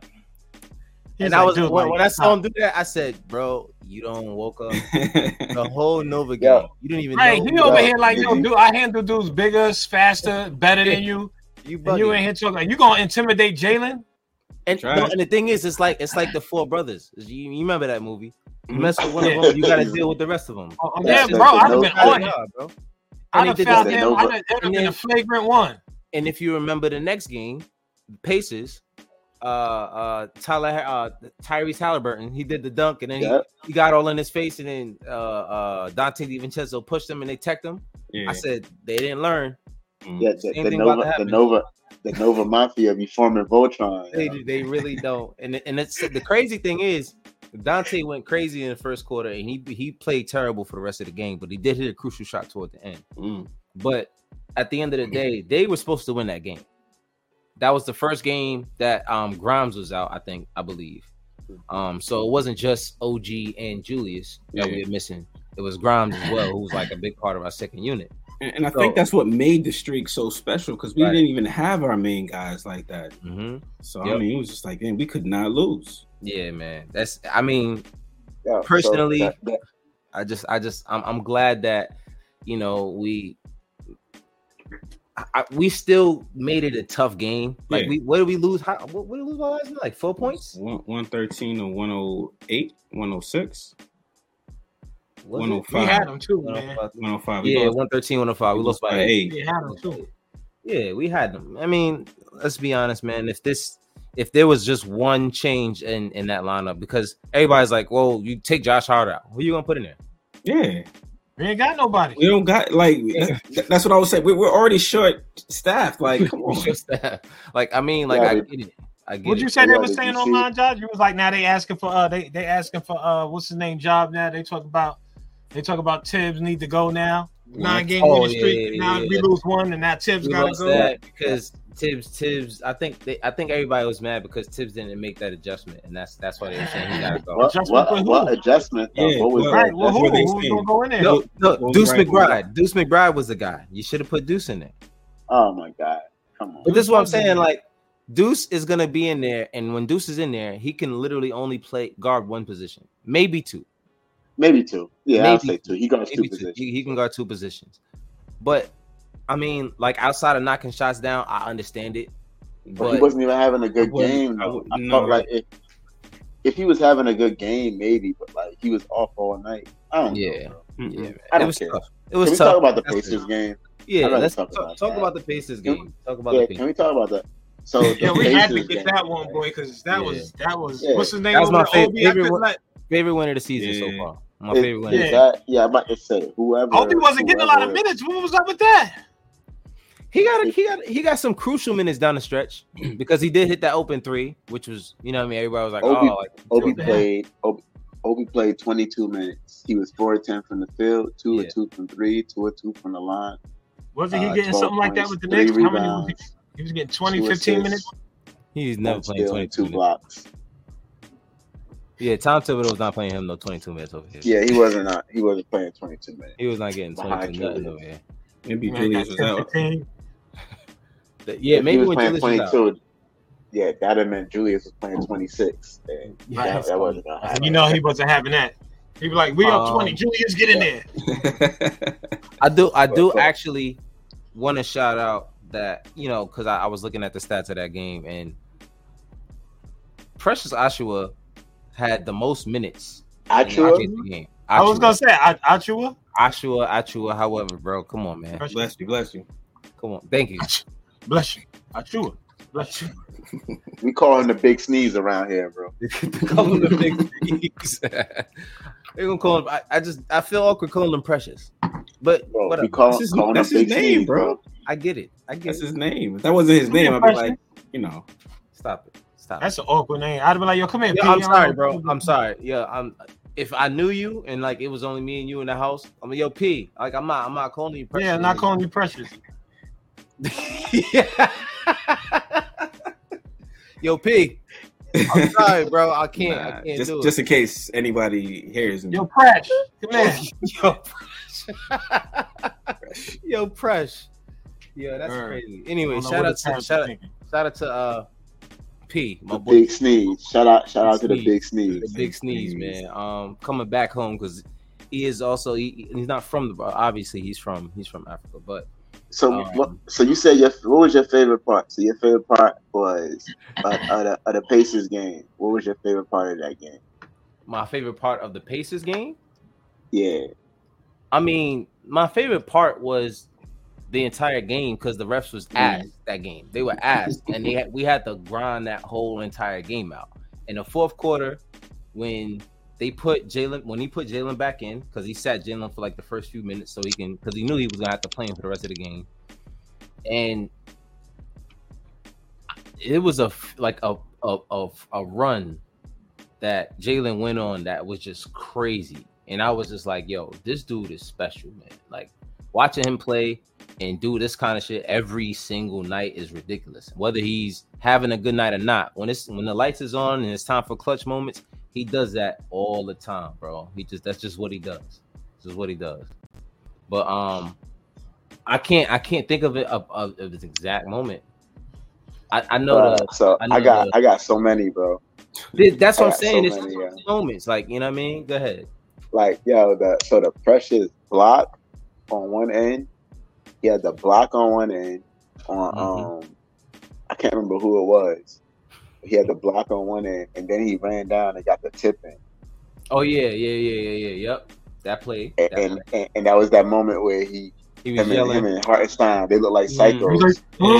and like, I was when, like, when I saw him do that, I said, bro, you don't woke up the whole Nova game. Yeah. You didn't even right, know. He over here like, yo, dude, I handle dudes bigger, faster, better than you. You, and you ain't here talking like you gonna intimidate Jalen. And no, and the thing is, it's like it's like the Four Brothers. You, you remember that movie? You mess with one of them, you got to deal with the rest of them. Oh, yeah, bro, I've been on him, bro. I'd have found him. I'd have been a flagrant one. And if you remember the next game, Pacers, uh, uh, Tyler, uh, Tyrese Halliburton, he did the dunk, and then yep. he, he got all in his face, and then uh, uh, Dante DiVincenzo pushed him, and they teched him. Yeah. I said they didn't learn. Yeah, the, the, Nova, the Nova, the Nova Mafia be forming Voltron. They know? They really don't. And and it's the crazy thing is, Dante went crazy in the first quarter, and he he played terrible for the rest of the game, but he did hit a crucial shot toward the end. Mm. But at the end of the day, they were supposed to win that game. That was the first game that um, Grimes was out, I think, I believe. Um, so it wasn't just O G and Julius that yeah. we were missing. It was Grimes as well, who was like a big part of our second unit. And, and I so, think that's what made the streak so special because we right. didn't even have our main guys like that. Mm-hmm. So, yep. I mean, it was just like, man, we could not lose. Yeah, man. That's, I mean, yeah, personally, so that, that, I just, I just, I'm, I'm glad that, you know, we, I, we still made it a tough game. Like, yeah. we, what did we lose? How, what, what did we lose last night? Like four points? one thirteen or one oh eight, one oh six one oh five. We had them too, man. one oh five. Yeah, one thirteen, one oh five. We, we lost by eight. We had them too. Yeah, we had them. I mean, let's be honest, man. If this, if there was just one change in, in that lineup, because everybody's like, well, you take Josh Hart out. Who are you going to put in there? Yeah. We ain't got nobody. We don't got, like, that, that's what I was saying. We, we're already short staffed. Like, come on. Short staff. Like, I mean, like, yeah, I we, get it. I get What'd it. you say they What was did saying you online, see? Josh? You was like, now they asking for uh, they they asking for uh, what's his name, job now? They talk about they talk about Tibbs need to go now. Nine game Oh, winning yeah, streak. yeah, Now yeah. we lose one, and now Tibbs We gotta lost go. that because Tibbs, Tibbs. I think they, I think everybody was mad because Tibbs didn't make that adjustment, and that's that's why they were saying he gotta go. What Adjustment for what who? what adjustment? Though? Yeah, what was well, that? Right. Well, That's who? where they Who's stand. gonna go in there? No, no, What was Deuce right McBride. Deuce McBride was the guy. You should have put Deuce in there. Oh my god! Come on. But this is what I'm Deuce was saying. in there. Like Deuce is gonna be in there, and when Deuce is in there, he can literally only play guard one position, maybe two. Maybe two. Yeah, I'll Maybe say two. He guards two Maybe two. positions. He, he can guard two positions. But I mean, like outside of knocking shots down, I understand it. But he But wasn't even having a good I wouldn't- game. I Though. would- I, no. felt like if, if he was having a good game, maybe, but like he was off all night. I don't Yeah. know. yeah, Mm-mm. man. I it don't was care. tough. It Can was we tough. talk about the That's Pacers it. game? Yeah, I'd rather let's talk talk, about talk that. about the Pacers Can- game. Talk about Yeah, the can Pacers. we talk about that? So the Yeah, we had to Pacers get game, that one, right? boy, because that Yeah. was that was Yeah. what's his name? That was my over there? favorite- Obi, I favorite couldn't one. let- Favorite win of the season so Yeah. far. My Is, favorite win. is Yeah. that? Yeah, I'm about to say whoever. Obi wasn't getting a lot of whoever- minutes. What was up with that? He got a, he got he got some crucial minutes down the stretch because he did hit that open three, which was, you know what I mean, everybody was like, Obi- oh, like Obi Yeah. played. Obi, Obi played twenty-two minutes. He was four of ten from the field, two Yeah. or two from three, two or two from the line. Wasn't he Uh, getting twelve something like that points, with the three Knicks? How many was rebounds, he? He was getting twenty, two fifteen assists, minutes. he's never one playing steal, and twenty-two two minutes. blocks. Yeah, Tom Thibodeau was not playing him no twenty-two minutes over here. Yeah, he wasn't. Not, he wasn't playing twenty-two minutes. He was not getting Behind twenty-two nothing Julius. over here. Maybe Man, Julius got was out. fifteen. But yeah, If maybe he was when playing Julius was out. twenty-two. Yeah, that'd have meant Julius was playing twenty-six. And Yeah, that, that's that wasn't gonna happen. You know he wasn't having that. He was like, "We up Um, twenty. Julius, get in there." I do I do But- but- actually want to shout out that, you know, because I, I was looking at the stats of that game, and Precious Achiuwa had the most minutes in Achua? the game. I was Achiuwa. gonna say, I, Achua. Achiuwa, Achiuwa, however, bro, come on, man. Bless you, bless you. Come on. Thank you. Bless you, Achua. Bless you. We call him the big sneeze around here, bro. Call him the big things. They're gonna call him. I, I just I feel awkward calling him Precious, but Bro, whatever. we call, That's his- call him that's the his big name, sneeze, bro. I get it. I get That's it. his name. If that wasn't his name, I'd be like, you know. Stop it. Stop. That's an awkward name. I'd be like, "Yo, come here." it. P. Yeah, I'm Yo, sorry, bro. I'm sorry. Yeah, I'm. If I knew you and like it was only me and you in the house, I'm like, yo, P. Like I'm not. I'm not calling you Precious. Yeah, not calling you Precious. Yeah. Yo, P. I'm sorry, bro. I can't. Nah, I can't just do just it. in case anybody hears me. Yo, Presh, come here. Yo, Presh. Yo, Presh. Yeah, that's Word. crazy. Anyway, I don't know shout what out the to parents shout are out, thinking. shout out to uh P, my The boy, big sneeze. Shout out, shout out to the Sneeze. big the sneeze. big sneeze, man. Um, coming back home because he is also he, he's not from the obviously he's from he's from Africa, but So, Um, what, so you said your what was your favorite part? So your favorite part was uh, of, the, of the Pacers game. What was your favorite part of that game? my favorite part of the Pacers game. Yeah, I mean, my favorite part was the entire game because the refs was ass that game. They were ass, and they had, we had to grind that whole entire game out. In the fourth quarter, when they put Jalen, when he put Jalen back in, because he sat Jalen for like the first few minutes, so he can, because he knew he was gonna have to play him for the rest of the game, and it was a like a a a, a run that Jalen went on that was just crazy. And I was just like, yo, this dude is special, man. Like watching him play and do this kind of shit every single night is ridiculous. Whether he's having a good night or not, when it's when the lights is on and it's time for clutch moments, he does that all the time, bro. He just that's just what he does. This is what he does. But um, I can't I can't think of it of, of, of this exact moment. I, I know Uh, the so I I, know got the- I got so many, bro. that's what I I'm got saying. so It's many, just yeah. moments, like you know what I mean. Go ahead. Like yo, the so the Precious block on one end. He had the block on one end. On Mhm. um, I can't remember who it was. He had the block on one end, and then he ran down and got the tip in. Oh yeah, yeah, yeah, yeah, yeah. Yep, that play. And That and, play. and, and that was that moment where he He was him and, yelling. him and Hartenstein, they look like Mhm. psychos.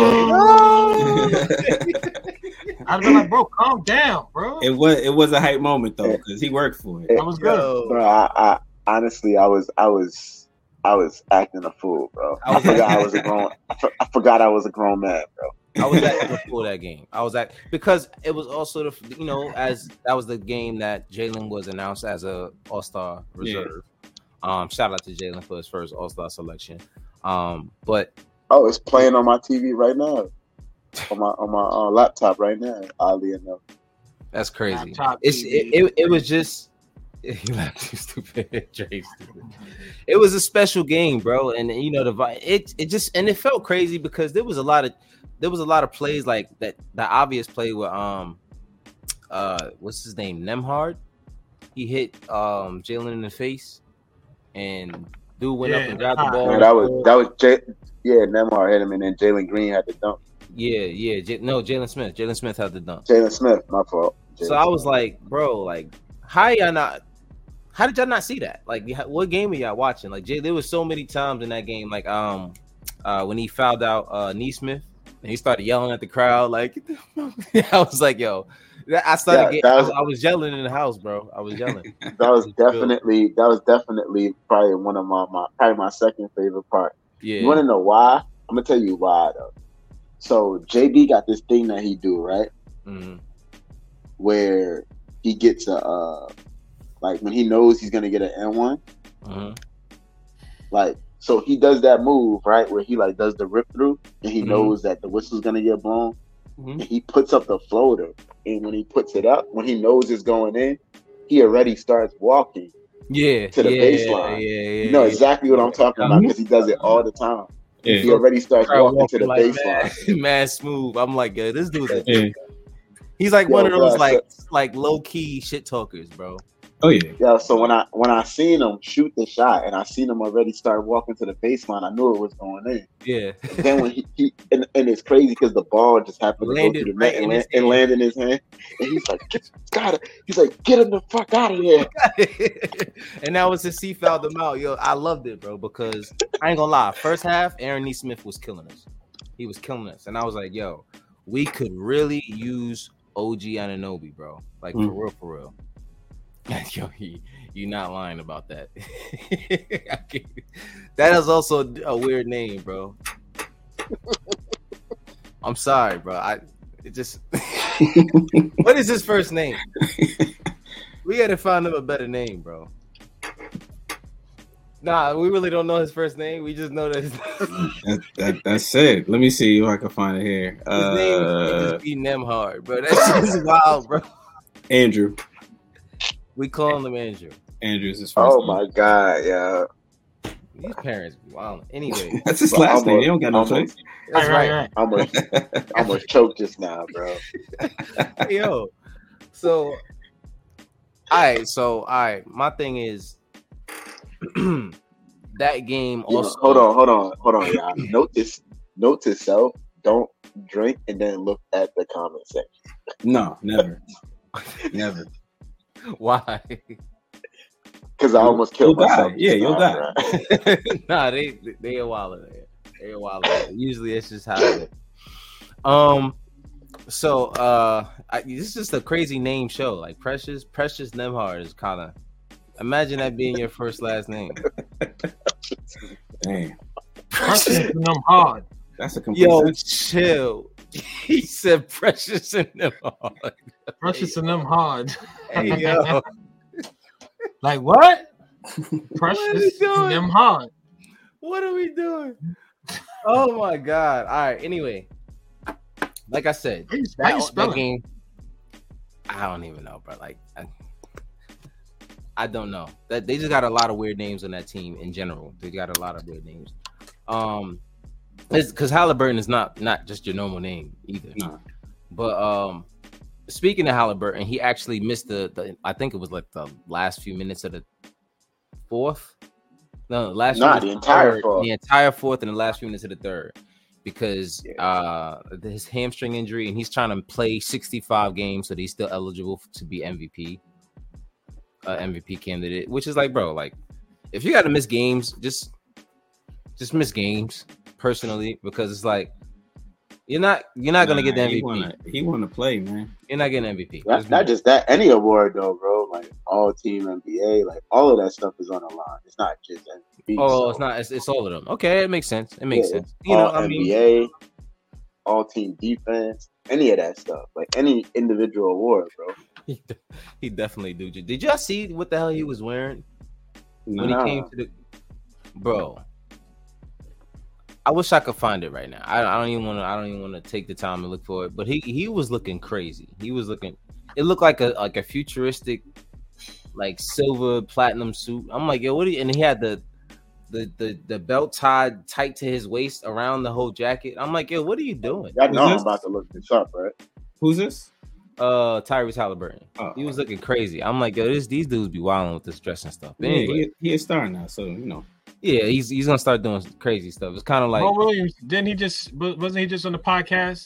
I'd be like, bro, calm down, bro. It was it was a hype moment though because he worked for it. That was good. Yo. Bro, I, I honestly, I was, I was, I was acting a fool, bro. I I, was forgot I was a grown. I, for, I forgot I was a grown man, bro. I was at before that game. I was at because it was also the you know as that was the game that Jalen was announced as a All Star reserve. Yeah. Um, shout out to Jalen for his first All Star selection. Um, but oh, it's playing on my T V right now, on my on my uh, laptop right now. Oddly enough, that's crazy. Laptop it's it, it, it was just. stupid. stupid. It was a special game, bro, and you know the it it just and it felt crazy because there was a lot of there was a lot of plays like that. The obvious play with um uh what's his name Nemhard, he hit um Jalen in the face, and dude went yeah, up and grabbed the ball. No, that was that was J- yeah Nemhard hit him, and then Jalen Green had the dunk. Yeah, yeah, J- no Jalen Smith. Jalen Smith had the dunk. Jalen Smith, my fault. Jalen so I was like, bro, like how y'all not? How did y'all not see that? Like, what game are y'all watching? Like, Jay, there was so many times in that game, like, um, uh, when he fouled out uh, Neesmith and he started yelling at the crowd, like, I was like, yo, I started yeah, getting, was, I, I was yelling in the house, bro. I was yelling. That was definitely, that was definitely probably one of my, my probably my second favorite part. Yeah. You want to know why? I'm gonna tell you why though. So J B got this thing that he do right, mm-hmm. where he gets a. Uh, Like when he knows he's gonna get an N one, uh-huh. like so he does that move right where he like does the rip through and he mm-hmm. knows that the whistle's gonna get blown, mm-hmm. and he puts up the floater. And when he puts it up, when he knows it's going in, he already starts walking. Yeah, to the yeah, baseline. Yeah, yeah, you know exactly what I'm talking about because he does it all the time. Yeah. He already starts walking, walking to the like baseline. Mad, mad smooth. I'm like, yeah, this dude's a yeah. He's like Yo, one of those bro, like so, like low key shit talkers, bro. Oh yeah, yeah. So when I when I seen him shoot the shot and I seen him already start walking to the baseline, I knew it was going in. Yeah. And then when he, he and, and it's crazy because the ball just happened to Landed go through the net right and, land, and land in his hand, and he's like, get, "Got it!" He's like, "Get him the fuck out of here!" And that was his he fouled them out. Yo, I loved it, bro, because I ain't gonna lie. First half, Aaron Neesmith was killing us. He was killing us, and I was like, "Yo, we could really use O G Anunoby, bro. Like mm. for real, for real." Yo, he, you're not lying about that. That is also a weird name, bro. I'm sorry, bro. I it just what is his first name? We gotta find him a better name, bro. Nah, we really don't know his first name. We just know that, his that, that that's it. Let me see if I can find it here. His uh, name is just be Nemhard, bro. That's just wild, bro. Andrew. We call him Andrew. Andrew's his first Oh name. my god, yeah. These parents be wild. Anyway, that's his last name. He don't got no choice. That's right. right. I almost, I almost choked just now, bro. Yo, so all right, so all right. My thing is that game also. Yeah, hold on, hold on, hold on, y'all. Note this. Note to self: don't drink and then look at the comment section. No, never, never. Why? Because I almost killed you'll myself. Die. Yeah, you'll die. Right? Nah, they they a while there. They a while there. Usually it's just how it is. Um. So uh, I, this is just a crazy name show. Like Precious Precious Nemhard is kind of. Imagine that being your first last name. Damn. Precious Nemhard. That's a complete Yo, sense. chill. He said Precious and Nemhard. Precious and Nemhard. Hey, yo. Like what? Precious and Nemhard. What are we doing? Oh my god. All right. Anyway, like I said, how you, that, how you that game, I don't even know, bro. Like, I, I don't know. That they just got a lot of weird names on that team in general. They got a lot of weird names. Um, because Halliburton is not not just your normal name either. No. But um, speaking of Halliburton, he actually missed the, the I think it was like the last few minutes of the fourth. No, the last nah, few the entire third, fourth. the entire fourth and the last few minutes of the third, because uh, his hamstring injury, and he's trying to play sixty-five games so that he's still eligible to be M V P, uh, M V P candidate. Which is like, bro, like if you got to miss games, just just miss games. Personally, because it's like you're not you're not nah, gonna get the M V P. He wanna, he wanna play, man. You're not getting M V P. Not, not just that, any award though, bro. Like all team N B A, like all of that stuff is on the line. It's not just M V P. Oh, so. it's not. It's, it's all of them. Okay, it makes sense. It makes yeah, sense. You know, I N B A, mean, all team defense, any of that stuff. Like any individual award, bro. He, he definitely do. Did y'all see what the hell he was wearing when Nah. he came to the bro? I wish I could find it right now. I, I don't even want to. I don't even want to take the time to look for it. But he he was looking crazy. He was looking. It looked like a like a futuristic, like silver platinum suit. I'm like, yo, what? Do you, and he had the, the the the belt tied tight to his waist around the whole jacket. I'm like, yo, what are you doing? I know I'm this? about to look this up, right? Who's this? Uh, Tyrese Halliburton. Oh. He was looking crazy. I'm like, yo, this these dudes be wilding with this dress and stuff. But Yeah, anyway, he, he a star now, so you know. yeah, he's he's gonna start doing crazy stuff. It's kind of like Mo Williams, didn't he just wasn't he just on the podcast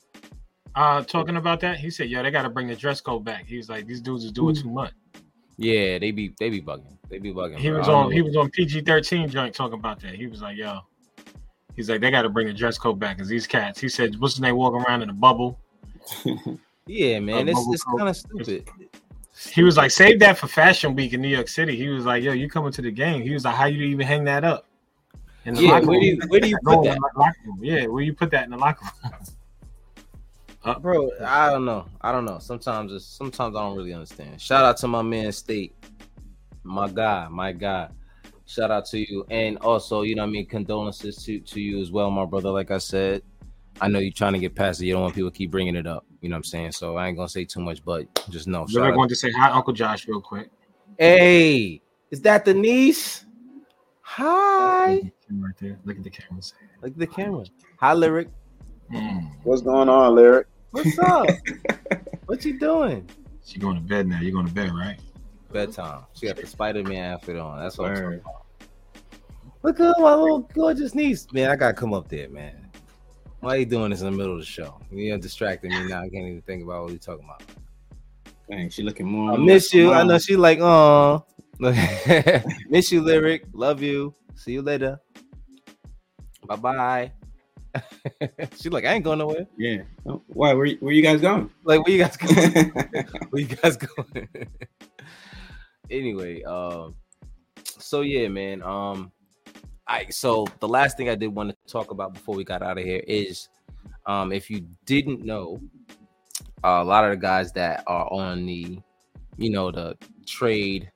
uh talking about that? He said, yo, they gotta bring the dress code back. He was like, these dudes is doing too much. yeah, they be they be bugging. They be bugging. He bro. was I don't on know. he was on P G thirteen joint talking about that. He was like, yo, he's like, they gotta bring the dress code back because these cats, he said, what's the name walking around in a bubble? Yeah, man, Uh, it's bubble it's coat. kind of stupid. He was like, save that for Fashion Week in New York City. He was like, yo, you coming to the game. He was like, how you even hang that up? In the Yeah, locker where do room. you where do you Go put in that, the locker room. Yeah, where you put that in the locker room? Uh, bro? I don't know. I don't know. Sometimes it's sometimes I don't really understand. Shout out to my man State, my guy, my guy. Shout out to you, and also, you know, what I mean, condolences to to you as well, my brother. Like I said, I know you're trying to get past it. You don't want people to keep bringing it up. You know what I'm saying? So I ain't gonna say too much, but just know. We're shout out- going to say hi, Uncle Josh, real quick. Hey, is that the niece? Hi. Right there. Look at the camera. Say it. Look at the camera. Hi, Lyric. Mm. What's going on, Lyric? What's up? What you doing? She going to bed now. You're going to bed, right? Bedtime. She got the Spider-Man outfit on. That's what I'm talking Word. about. Look at my little gorgeous niece. Man, I gotta come up there, man. Why are you doing this in the middle of the show? You're distracting me now. I can't even think about what you're talking about. Dang, she looking more. I miss you. I know she like, oh, miss you, Lyric. Love you. See you later. Bye bye. She like, I ain't going nowhere. Yeah. Oh, why? Where, where you guys going? Like, where you guys going? Where you guys going? Anyway, um, so yeah, man. Um, I so the last thing I did want to talk about before we got out of here is, um, if you didn't know, uh, a lot of the guys that are on the, you know, the trade,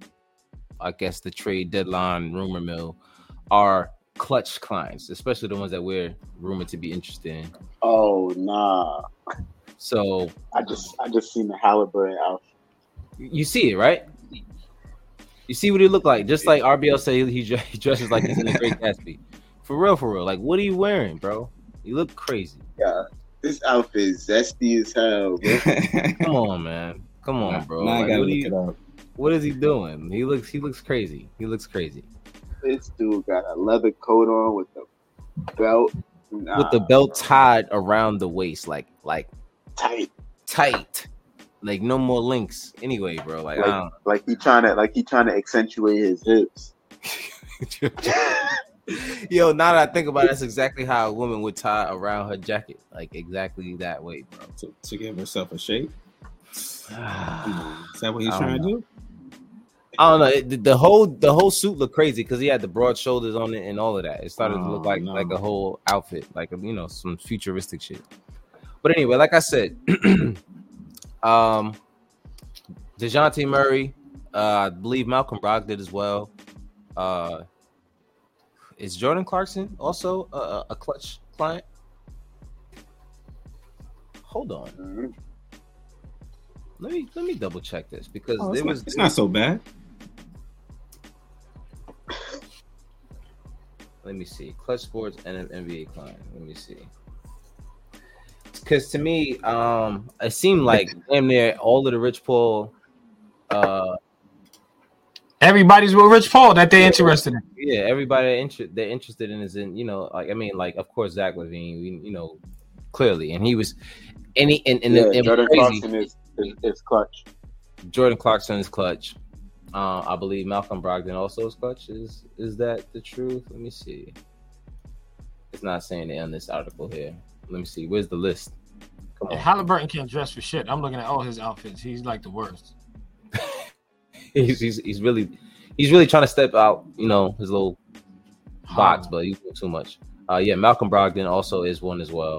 I guess the trade deadline rumor mill, are Clutch clients, especially the ones that we're rumored to be interested in. Oh nah. So I just I just seen the Halliburton outfit. you see it, right? You see what he look like, just like R B L said he, he dresses like he's in the Great Gatsby. For real, for real. Like, what are you wearing, bro? You look crazy. Yeah. This outfit is zesty as hell, bro. Come on, man. Come on, bro. Now I Like, gotta what, look are you, it up. what is he doing? He looks he looks crazy. He looks crazy. This dude got a leather coat on with the belt. Nah, With the belt tied around the waist, like like tight. tight. Like no more links. Anyway, bro. Like, I Like, don't like he trying to like he trying to accentuate his hips. Yo, now that I think about it, that's exactly how a woman would tie around her jacket. Like exactly that way, bro. to, to give herself a shape. Come I on. Is that what he's I trying don't to do? don't know. It, the, the whole the whole suit looked crazy because he had the broad shoulders on it and all of that. It started to look Oh, like no. like a whole outfit, like you know, some futuristic shit. But anyway, like I said, um, DeJounte Murray, uh, I believe Malcolm Brogdon as well. Uh, is Jordan Clarkson also a, a Clutch client? Hold on, Mhm. let me let me double check this because Oh, there it's, was not, it's not so bad. Let me see. Clutch Sports and an N B A client. Let me see. Because to me, um, it seemed like damn near all of the Rich Paul, uh, Everybody's with Rich Paul that they interested in. yeah, everybody they're, inter- they're interested in is in, you know, like I mean, like of course Zach LaVine, we, you know, clearly, and he was, and he and, and, Yeah, it, it was Jordan crazy. Clarkson is, is is clutch. Jordan Clarkson is Clutch. Uh, I believe Malcolm Brogdon also is Clutch. Is is that the truth? Let me see. It's not saying it on this article here. Let me see. Where's the list? Come on. Halliburton can't dress for shit. I'm looking at all his outfits. He's like the worst. he's, he's he's really he's really trying to step out, you know, his little box, but he's doing too much. Uh, yeah, Malcolm Brogdon also is one as well.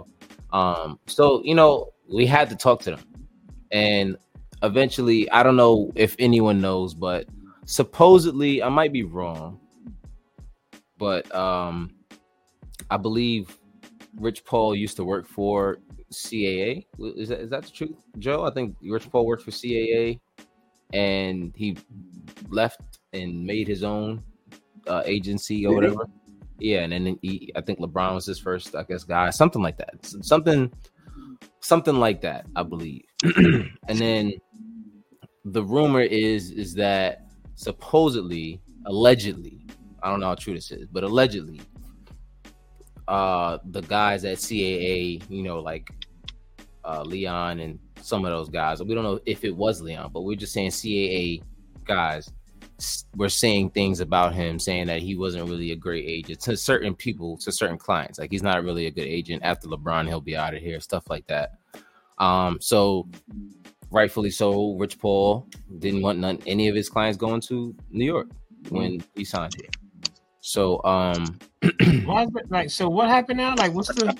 Um, so you know, we had to talk to them, and eventually, I don't know if anyone knows, but supposedly, I might be wrong, but um, I believe Rich Paul used to work for C A A. Is that is that the truth, Joe? I think Rich Paul worked for C A A, and he left and made his own uh, agency or whatever. Yeah, and then he, I think LeBron was his first, I guess, guy, something like that, something, something like that, I believe. And then the rumor is is that supposedly, allegedly, I don't know how true this is, but allegedly, uh, the guys at C A A, you know, like uh, Leon and some of those guys, we don't know if it was Leon, but we're just saying C A A guys were saying things about him, saying that he wasn't really a great agent to certain people, to certain clients. Like, he's not really a good agent. After LeBron, he'll be out of here, stuff like that. Um, so rightfully so, Rich Paul didn't want none, any of his clients going to New York when he signed here. So, um, Why is it, like, so what happened now? Like, what's the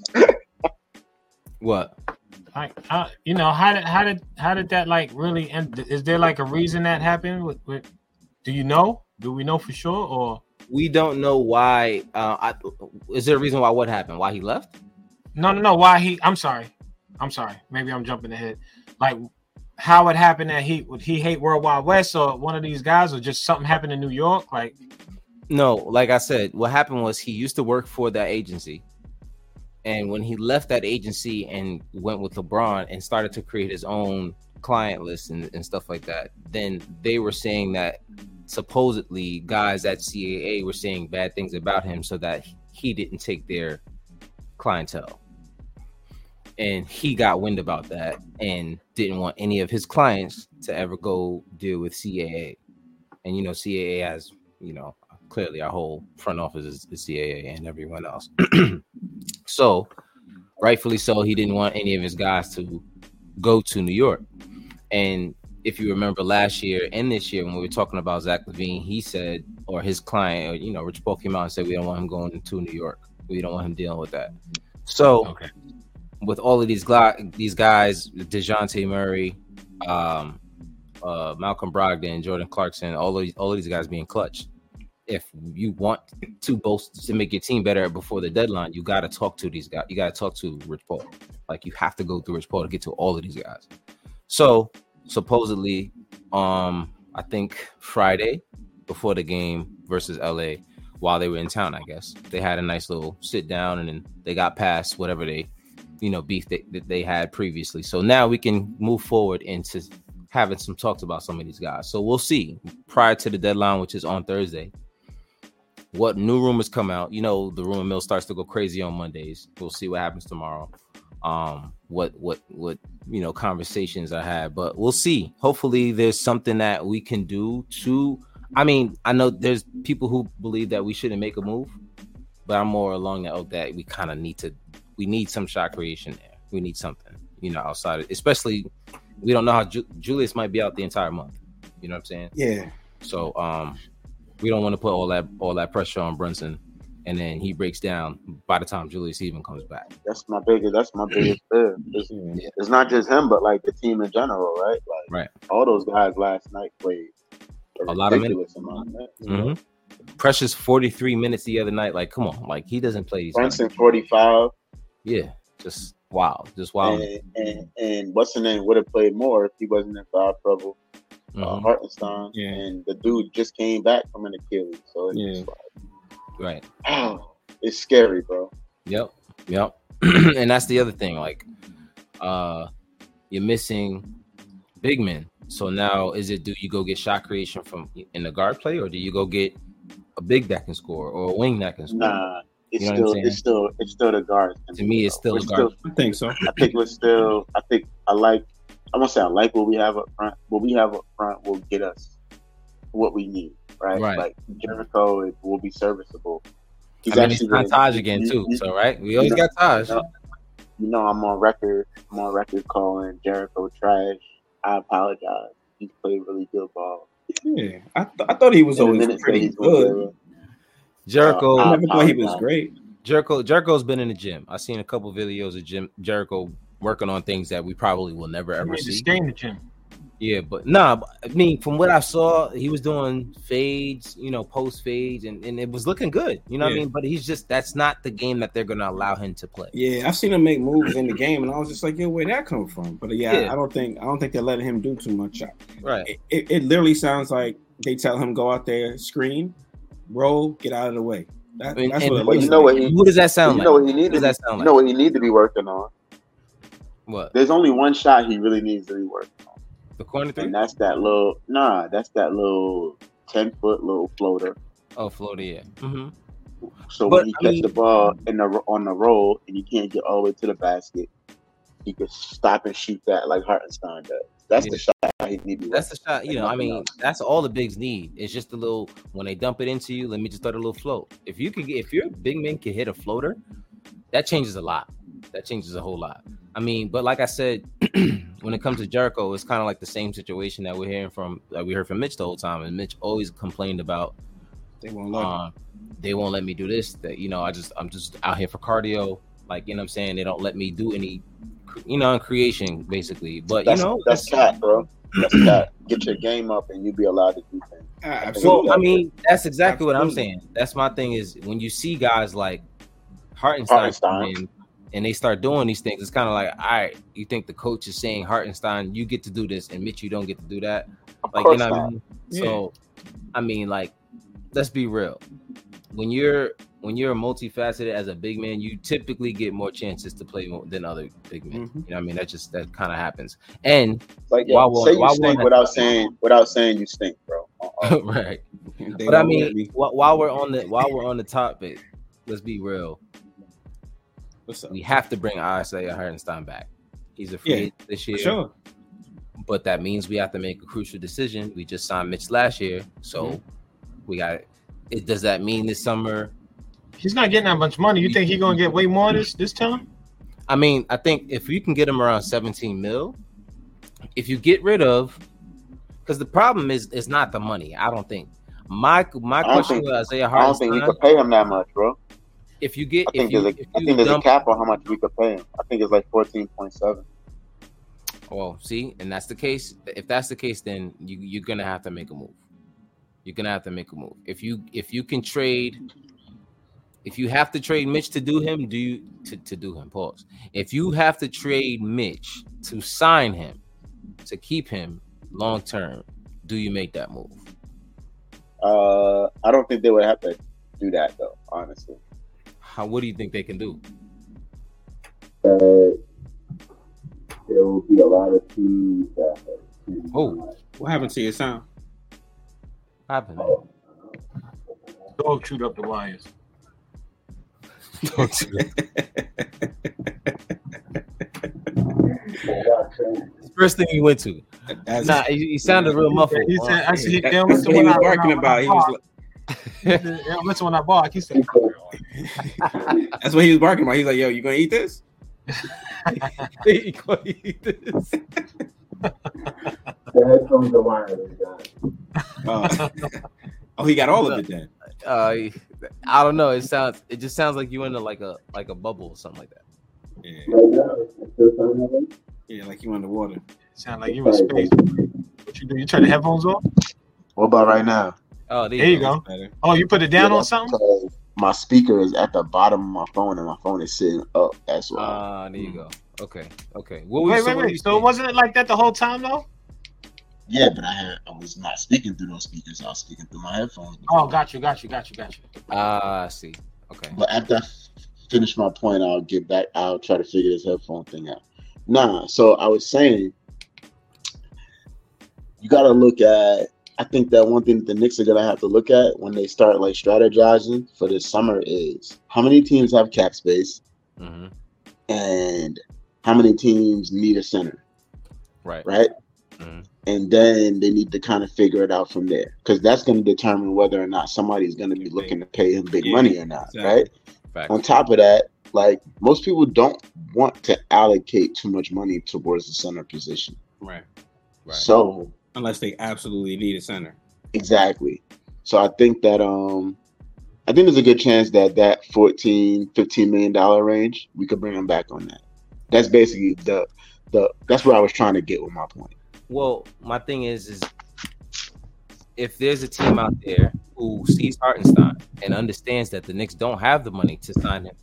what? like? Uh, you know, how did how did how did that like really end? Is there like a reason that happened? With, with do you know? Do we know for sure, or We don't know why. Uh, I, is there a reason why what happened? Why he left? no, no, no? Why he? I'm sorry, I'm sorry. Maybe I'm jumping ahead. Like, how it happened that he would he hate World Wide West or one of these guys, or just something happened in New York? Like, No, like I said, what happened was he used to work for that agency. And when he left that agency and went with LeBron and started to create his own client list and, and stuff like that, then they were saying that supposedly guys at C A A were saying bad things about him so that he didn't take their clientele. And he got wind about that and didn't want any of his clients to ever go deal with C A A. And, you know, C A A has, you know, clearly our whole front office is, is C A A and everyone else. So rightfully so, he didn't want any of his guys to go to New York. And if you remember last year and this year when we were talking about Zach LaVine, he said, or his client, or, you know, Rich Paul came out and said, we don't want him going to New York. We don't want him dealing with that. So okay, with all of these gl- these guys, DeJounte Murray, um, uh, Malcolm Brogdon, Jordan Clarkson, all of these, all of these guys being clutch. If you want to both to make your team better before the deadline, you got to talk to these guys. You got to talk to Rich Paul. Like, you have to go through Rich Paul to get to all of these guys. So supposedly, um, I think Friday before the game versus L A, while they were in town, I guess they had a nice little sit down and then they got past whatever they, you know, beef that, that they had previously. So now we can move forward into having some talks about some of these guys. So we'll see prior to the deadline, which is on Thursday, what new rumors come out. You know, the rumor mill starts to go crazy on Mondays. We'll see what happens tomorrow. Um, what, what, what, you know, conversations I had, but we'll see. Hopefully there's something that we can do to, I mean, I know there's people who believe that we shouldn't make a move, but I'm more along that, oh, that we kind of need to, we need some shot creation there. We need something, you know, outside of, especially, we don't know how Ju- Julius might be out the entire month. You know what I'm saying? Yeah. So, um, we don't want to put all that all that pressure on Brunson, and then he breaks down by the time Julius even comes back. That's my biggest. That's my biggest fear. It's, Yeah. it's not just him, but like the team in general, right? Like Right. all those guys last night played a, A lot of ridiculous amount of minutes. Mm-hmm. Precious forty-three minutes the other night. Like, come on, like he doesn't play these. Brunson forty-five. Yeah, just wow, just wow. And, and and what's the name would have played more if he wasn't in foul trouble. Uh, Mhm. Hartenstein, Yeah. and the dude just came back from an Achilles, so it's Yeah. just like, Right. oh, it's scary, bro. Yep. Yep. And that's the other thing. Like, uh, you're missing big men. So now, is it do you go get shot creation from in the guard play, or do you go get a big that can score or a wing that can score? Nah, it's You know what I'm still saying? it's still it's still the guards. To me, it's still We're the guard. I think so. I think we're still. I think I like. I'm gonna say I like what we have up front. What we have up front will get us what we need, right? Right. Like Jericho it will be serviceable. He's I mean, it's really- not Taj again you- too. you- So right, we always you know- got Taj. you know, you know, I'm on record. I'm on record calling Jericho trash. I apologize. He's played really good ball. Yeah, I, th- I thought he was In the always minutes that pretty he's been good. given. Jericho. Uh, I never thought he was apologize. great. Jericho Jericho's been in the gym. I've seen a couple videos of Jim Jericho working on things that we probably will never ever see. Stay in the gym. Yeah, but nah, I mean, from what I saw, he was doing fades, you know, post fades, and, and it was looking good. You know yeah. what I mean? But he's just that's not the game that they're gonna allow him to play. Yeah, I've seen him make moves in the game, and I was just like, yo, where'd that come from? But yeah, yeah. I don't think I don't think they're letting him do too much. Right. It, it, it literally sounds like they tell him go out there, screen, roll, get out of the way. That, I mean, that's and, what it but looks you know like. what he, Who does that sound you like? know what he need does to, that sound you like? know what he need to be working on. What? There's only one shot he really needs to be working on. The corner three? And that's that little nah, that's that little ten foot little floater. Oh, floater, yeah. Mm-hmm. So But, when he I catch mean- the ball in the on the roll and you can't get all the way to the basket, he could stop and shoot that like Hartenstein does. That's Yeah. the shot he need to be That's the working shot, you know. I mean, that's all the bigs need. It's just a little when they dump it into you. Let me just start a little float. If you could get, if your big man can hit a floater, that changes a lot. That changes a whole lot. I mean, but like I said, when it comes to Jericho, it's kind of like the same situation that we're hearing from that we heard from Mitch the whole time, and Mitch always complained about They won't let him. um, they won't let me do this. That you know, I just I'm just out here for cardio. Like you know, what I'm saying they don't let me do any, you know, in creation basically. But that's, you know, that's cat, bro. That's cat. Get your game up and you'll be allowed to do things. Ah, absolutely. Well, I mean, that's exactly what I'm Absolutely. saying. That's my thing is when you see guys like Hartenstein, Hartenstein. come in and they start doing these things, it's kind of like, all right, you think the coach is saying Hartenstein, you get to do this, and Mitch, you don't get to do that. Of Like, course you know what I not. mean? So, I mean, like, let's be real. When you're when you're multifaceted as a big man, you typically get more chances to play more than other big men. Mhm. You know what I mean? That just that kind of happens. And Like yeah, While we're- say you while we're stink on without that- saying without saying you stink, bro. Uh-uh. right. They But I won't let mean, me. wh- while we're on the while we're on the topic, let's be real. What's up? We have to bring Isaiah Hartenstein back. He's a free Yeah, agent this year, Sure. but that means we have to make a crucial decision. We just signed Mitch last year, so Mhm. we got. It does that mean this summer? He's not getting that much money. You think he's gonna get way more this this time? I mean, I think if you can get him around seventeen mil, if you get rid of, because the problem is it's not the money. I don't think. My my I don't question think- with Isaiah I don't think you Hartenstein, could pay him that much, bro. if you get I think if you, there's a if I you think there's a dump, cap on how much we could pay him. I think it's like fourteen point seven. well, see, and that's the case. If that's the case, then you you're gonna have to make a move. You're gonna have to make a move. If you if you can trade, if you have to trade Mitch to do him, do you to, to do him? Pause. If you have to trade Mitch to sign him, to keep him long term, do you make that move? Uh, I don't think they would have to do that though, honestly. How? What do you think they can do? Uh, there will be a lot of teams that. Oh, What happened to your sound? what happened? Dog chewed up the wires. First thing you went to? That's, Nah, you, you sounded real muffled. He said, I said, that- they don't that's listen what he when was I- when barking I- about. He when I was. They don't listen when I bark. He said, That's what he was barking about. He's like, "Yo, you gonna eat this?" You gonna eat this? The headphones are wireless, guys. Uh, oh, he got all of it then. Uh, I don't know. It sounds. It just sounds like you in a, like a like a bubble or something like that. Yeah, yeah, like you underwater. sound like you in space. What you do? You turn the headphones off? What about right now? Oh, there, There you go. Better. Oh, you put it down Yeah, on something? because my speaker is at the bottom of my phone, and my phone is sitting up. That's why. Ah, there you go. Okay, okay. What were Wait, you, so wait, what were you wait. So saying? wasn't it like that the whole time though? yeah, but I had I was not speaking through those speakers. I was speaking through my headphones. Oh, got you, got you, got you, got you. Ah, I see. Okay. But after I finish my point, I'll get back. I'll try to figure this headphone thing out. Nah, so I was saying, you got to look at. I think that one thing that the Knicks are gonna have to look at when they start like strategizing for this summer is how many teams have cap space Mm-hmm. and how many teams need a center, Right. right? Mhm. And then they need to kind of figure it out from there because that's going to determine whether or not somebody's going to be looking to pay him big Yeah, money or not, exactly. right? Facts. On top of that, like most people don't want to allocate too much money towards the center position. Right. Right. So Unless they absolutely need a center. exactly. So I think that um I think there's a good chance that that fourteen, fifteen million dollar range, we could bring him back on that. That's basically the the. That's where I was trying to get with my point. Well, my thing is, is if there's a team out there who sees Hartenstein and understands that the Knicks don't have the money to sign him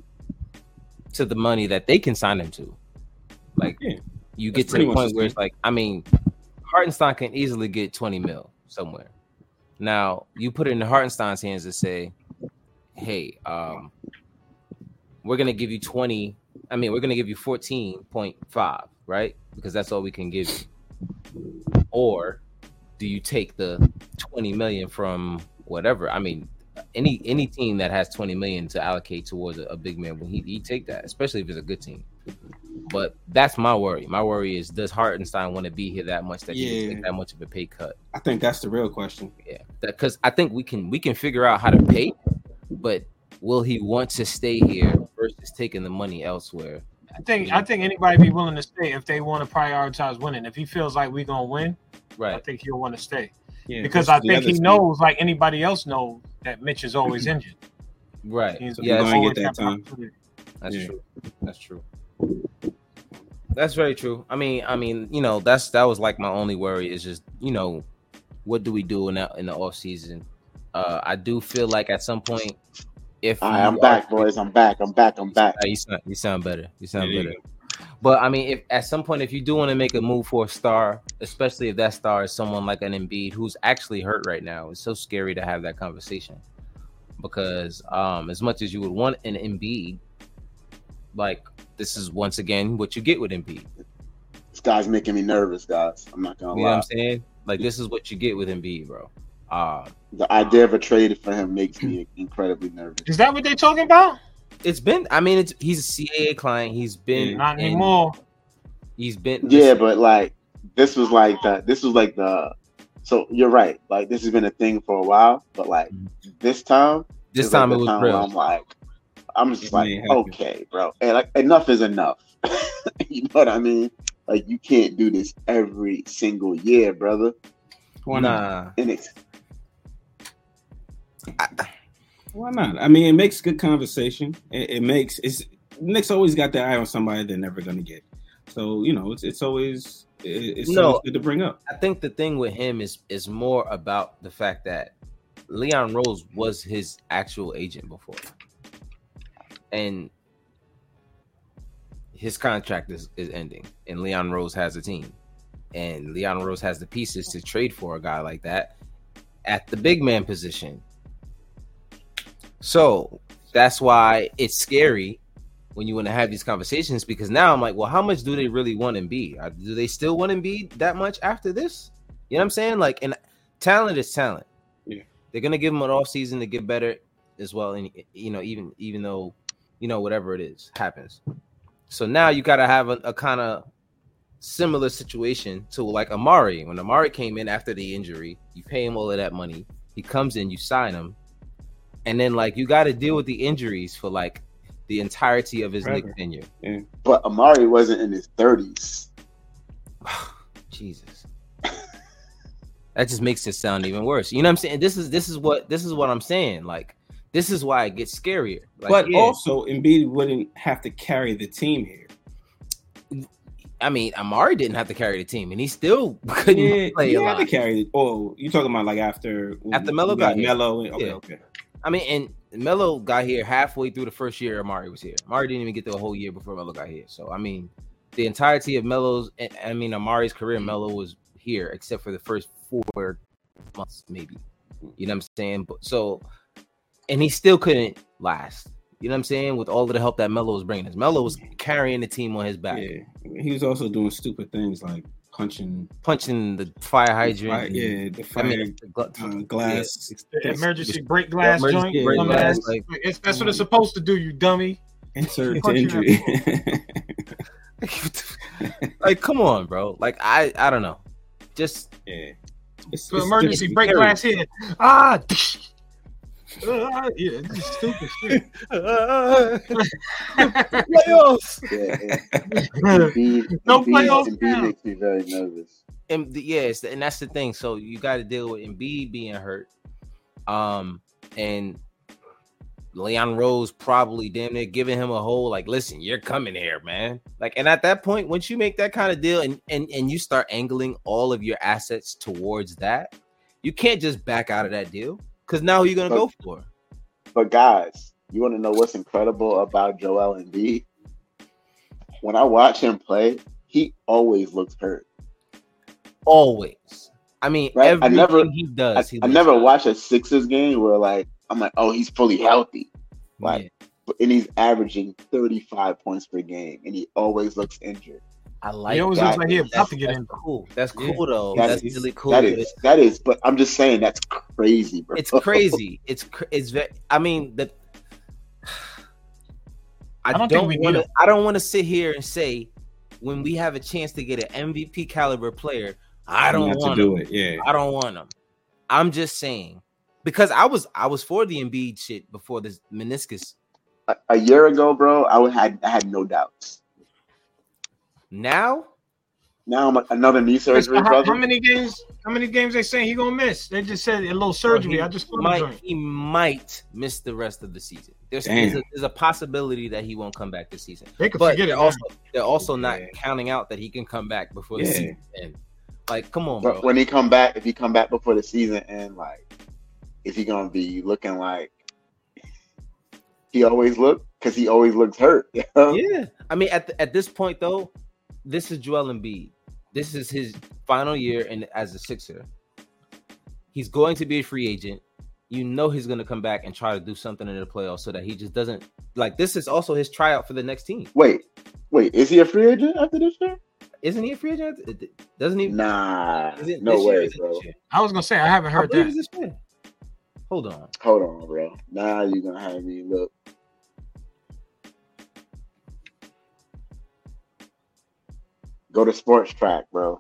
to the money that they can sign him to, like yeah, you get to the point where it's like, I mean, Hartenstein can easily get twenty mil somewhere. Now you put it in the Hartenstein's hands and say, hey, um, we're gonna give you twenty. I mean, we're gonna give you fourteen point five, right? Because that's all we can give you. Or do you take the twenty million from whatever? I mean, any any team that has twenty million to allocate towards a, a big man, well, he he take that, especially if it's a good team. But that's my worry. My worry is, does Hartenstein want to be here that much that yeah. he can take that much of a pay cut? I think that's the real question. Yeah, because I think we can we can figure out how to pay, but will he want to stay here versus taking the money elsewhere? I think I think anybody be willing to stay if they want to prioritize winning. If he feels like we're gonna win, right? I think he'll want to stay. Yeah, because I think he knows, like anybody else knows, that Mitch is always injured. Right. So yeah, that's get that time. That's yeah. true. That's true. That's very true. I mean, I mean, you know, that's that was like my only worry is just, you know, what do we do in that in the off season? Uh, I do feel like at some point, if All right, I'm back, are, boys, I'm back, I'm back, I'm back. You sound, you sound better. You sound yeah, better. But I mean, if at some point, if you do want to make a move for a star, especially if that star is someone like an Embiid who's actually hurt right now, it's so scary to have that conversation because um, as much as you would want an Embiid, like this is once again what you get with Embiid. This guy's making me nervous, guys. I'm not gonna you lie. Know what I'm saying? Like this is what you get with Embiid, bro. Uh, the idea of a trade for him makes me incredibly nervous. Is that what they're talking about? It's been. I mean, it's he's a C A A client. He's been not in, anymore. He's been. Yeah, but like this was like the. This was like the. So you're right. Like this has been a thing for a while, but like this time, this time like it was time real. I'm like, I'm just like, okay, bro, and like enough is enough. You know what I mean? Like you can't do this every single year, brother. Why not? And it's. I, Why not? I mean, it makes good conversation. It, it makes it's Nick's always got their eye on somebody they're never gonna get. So you know, it's it's always it's no, always good to bring up. I think the thing with him is is more about the fact that Leon Rose was his actual agent before, and his contract is, is ending, and Leon Rose has a team, and Leon Rose has the pieces to trade for a guy like that at the big man position. So that's why it's scary when you want to have these conversations because now I'm like, well, how much do they really want Embiid? Do they still want Embiid that much after this? You know what I'm saying? Like, and talent is talent. Yeah, they're gonna give him an off season to get better as well, and you know, even even though you know whatever it is happens. So now you got to have a, a kind of similar situation to like Amari. When Amari came in after the injury, you pay him all of that money. He comes in, you sign him. And then, like, you got to deal with the injuries for, like, the entirety of his Knicks tenure. Yeah. But Amari wasn't in his thirties. Jesus. That just makes it sound even worse. You know what I'm saying? This is this is what this is what I'm saying. Like, this is why it gets scarier. Like, but yeah. also, Embiid wouldn't have to carry the team here. I mean, Amari didn't have to carry the team, and he still couldn't yeah, play he a had lot. to carry it. Oh, you talking about like after after Melo got, got Melo? Okay, yeah. okay. I mean, and Melo got here halfway through the first year Amari was here. Amari didn't even get the whole year before Melo got here. So, I mean, the entirety of Melo's, I mean, Amari's career, Melo was here except for the first four months, maybe. You know what I'm saying? But so, and he still couldn't last. You know what I'm saying? With all of the help that Melo was bringing us. Melo was carrying the team on his back. Yeah, he was also doing stupid things like punching, punching the fire hydrant. Fire, yeah, the fire I mean, the gl- uh, glass, yeah. the emergency break glass emergency joint. Break glass, like, it's, that's what it's supposed to do, you dummy. Insert to injury. Like, come on, bro. Like, I, I don't know. Just yeah. It's, so it's emergency break glass here. Ah. Uh, yeah, this is stupid shit. Uh, playoffs. Yeah, yeah. Embiid, no Embiid, playoffs. Embiid makes me very nervous. And the, yes, and that's the thing. So you got to deal with Embiid being hurt, um, and Leon Rose probably damn near giving him a whole like, listen, you're coming here, man. Like, and at that point, once you make that kind of deal and and and you start angling all of your assets towards that, you can't just back out of that deal because now who you gonna but, go for? But guys, you want to know what's incredible about Joel Embiid? When I watch him play, he always looks hurt. Always. I mean, right? everything I never, he does. I, he I never hurt. watch a Sixers game where like I'm like, oh, he's fully healthy, like, yeah. and he's averaging thirty-five points per game, and he always looks injured. I like. He always that. looks like he's about to get that's in. Cool. That's cool yeah. though. That that's is, really cool. That is that is. But I'm just saying that's crazy, bro. It's crazy. It's cr- it's very. I mean the. I, I don't, don't want to. I don't want to sit here and say when we have a chance to get an M V P caliber player, I don't want to do him. it. Yeah, I don't want him. I'm just saying because I was I was for the Embiid shit before this meniscus. A, a year ago, bro, I would had I had no doubts. Now, now I'm a, another knee surgery. How, brother. how many games? How many games they saying he gonna miss? They just said a little surgery. He I just might he might miss the rest of the season. There's, there's, a, there's a possibility that he won't come back this season. They could but forget they're it. Also, they're also yeah. not counting out that he can come back before the yeah. season ends. Like, come on, bro. When he come back, if he come back before the season end, like, is he gonna be looking like he always looked? Because he always looks hurt. You know? Yeah, I mean, at the, at this point though, this is Joel Embiid. This is his final year in as a Sixer. He's going to be a free agent. You know he's going to come back and try to do something in the playoffs so that he just doesn't like. This is also his tryout for the next team. Wait, wait, is he a free agent after this year? Isn't he a free agent? Doesn't he? Nah, it no way, bro. I was gonna say I haven't heard I that. This year. Hold on, hold on, bro. Now you're gonna have me look. Go to Sports Track, bro.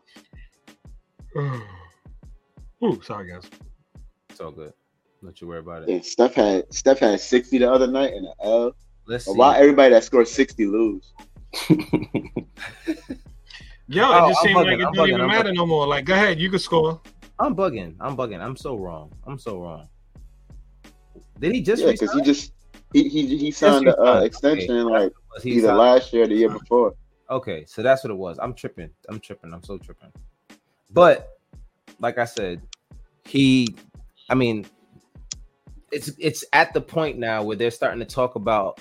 Ooh, sorry guys. It's all good. Don't you worry about it. Yeah, Steph had Steph had sixty the other night in an L. Let's see. Why everybody that scores sixty lose? Yo, oh, it just I'm seemed bugging, like it I'm don't bugging, even I'm matter bugging. no more. Like, go ahead, you can score. I'm bugging. I'm bugging. I'm so wrong. I'm so wrong. Did he just? Yeah, because he just he he he signed an uh, extension okay. like he either signed. last year or the year before. Okay, so that's what it was. I'm tripping. I'm tripping. I'm so tripping. But like I said, he. I mean, it's it's at the point now where they're starting to talk about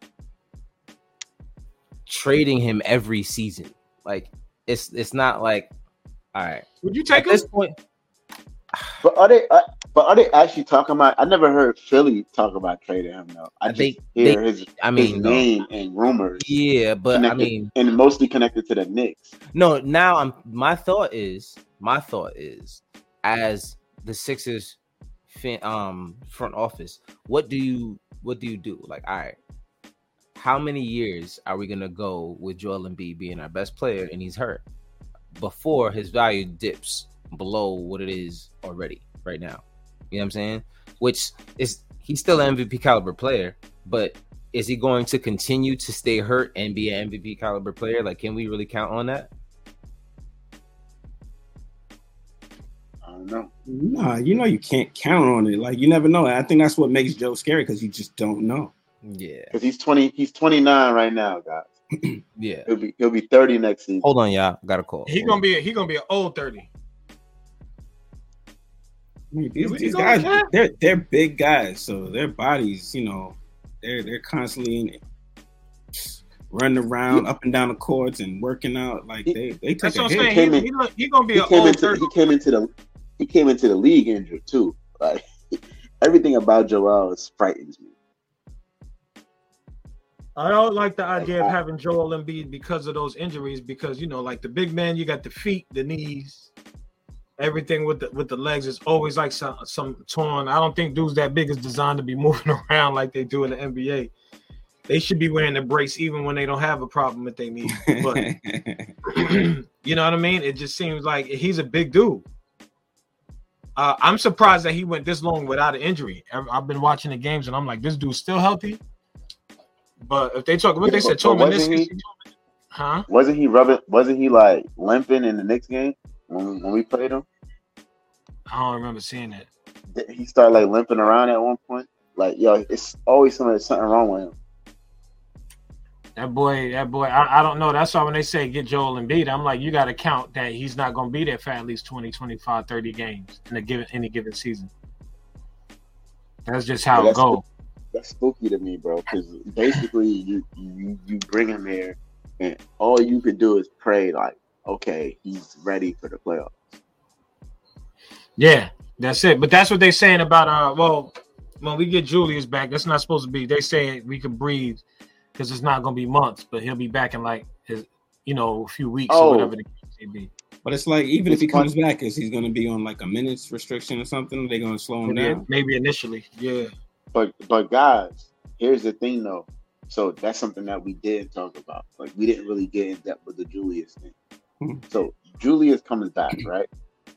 trading him every season. Like it's it's not like, all right. Would you take at this point? But are they? Uh, but are they actually talking about? I never heard Philly talk about trading him though. I just they, hear they, his, I mean, his no. name and rumors. Yeah, but I mean, and mostly connected to the Knicks. No, now I'm. My thought is, my thought is, as the Sixers, fan, um, front office, what do you, what do you do? Like, all right, how many years are we gonna go with Joel Embiid being our best player and he's hurt before his value dips below what it is already right now? You know what I'm saying? Which is, he's still an M V P caliber player, but is he going to continue to stay hurt and be an M V P caliber player? Like, can we really count on that? I don't know. Nah, you know you can't count on it. Like, you never know. I think that's what makes Joe scary, because you just don't know. Yeah, because he's twenty. He's twenty-nine right now, guys. Yeah, he'll be he'll be thirty next season. Hold on, y'all. Got a call. He gonna be he gonna be an old thirty. I mean, these, these guys, they're they're big guys, so their bodies, you know, they're they're constantly in it, running around yeah. up and down the courts and working out. Like they they take a hit. He, came in, he, he gonna be he an came old into, thirty. He came into the he came into the league injured too. Like everything about Joel frightens me. I don't like the idea of having Joel Embiid because of those injuries, because, you know, like the big man, you got the feet, the knees, everything with the with the legs is always like some, some torn. I don't think dudes that big is designed to be moving around like they do in the N B A. They should be wearing a brace even when they don't have a problem with their knees. But you know what I mean? It just seems like he's a big dude. Uh, I'm surprised that he went this long without an injury. I've been watching the games and I'm like, this dude's still healthy. But if they talk, what they said, torn meniscus, huh? Wasn't he rubbing? Wasn't he like limping in the Knicks game when when we played him? I don't remember seeing it. He started like limping around at one point. Like, yo, it's always something, something wrong with him. That boy, that boy, I, I don't know. That's why when they say get Joel Embiid, I'm like, you got to count that he's not going to be there for at least twenty, twenty-five, thirty games in a given any given season. That's just how yeah, it goes. That's spooky to me, bro. Because basically, you, you you bring him here, and all you could do is pray, like, okay, he's ready for the playoffs. Yeah, that's it. But that's what they're saying about uh. Well, when we get Julius back, that's not supposed to be. They say we can breathe because it's not going to be months, but he'll be back in like his, you know, a few weeks Oh. or whatever the case may be. But it's like, even It's if he fun. comes back, is he going to be on like a minutes restriction or something? They're going to slow him Maybe, down. maybe initially, yeah. But but guys, here's the thing though. So that's something that we didn't talk about. Like we didn't really get in depth with the Julius thing. Hmm. So Julius comes back, right?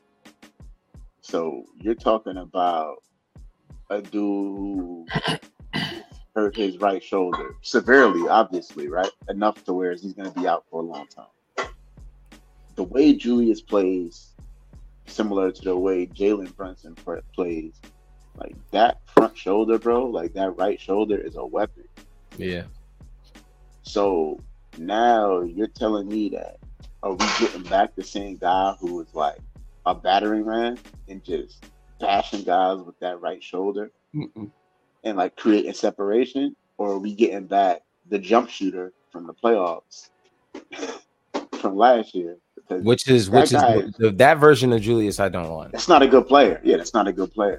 So you're talking about a dude who hurt his right shoulder severely, obviously, right? Enough to where he's going to be out for a long time. The way Julius plays, similar to the way Jalen Brunson pr- plays, like that front shoulder, bro, like that right shoulder is a weapon. Yeah. So now you're telling me that are we getting back the same guy who was like a battering ram and just bashing guys with that right shoulder Mm-mm. and like creating separation, or are we getting back the jump shooter from the playoffs from last year? Because Which is that which is guy the, that version of Julius I don't want. that's not a good player. Yeah, that's not a good player.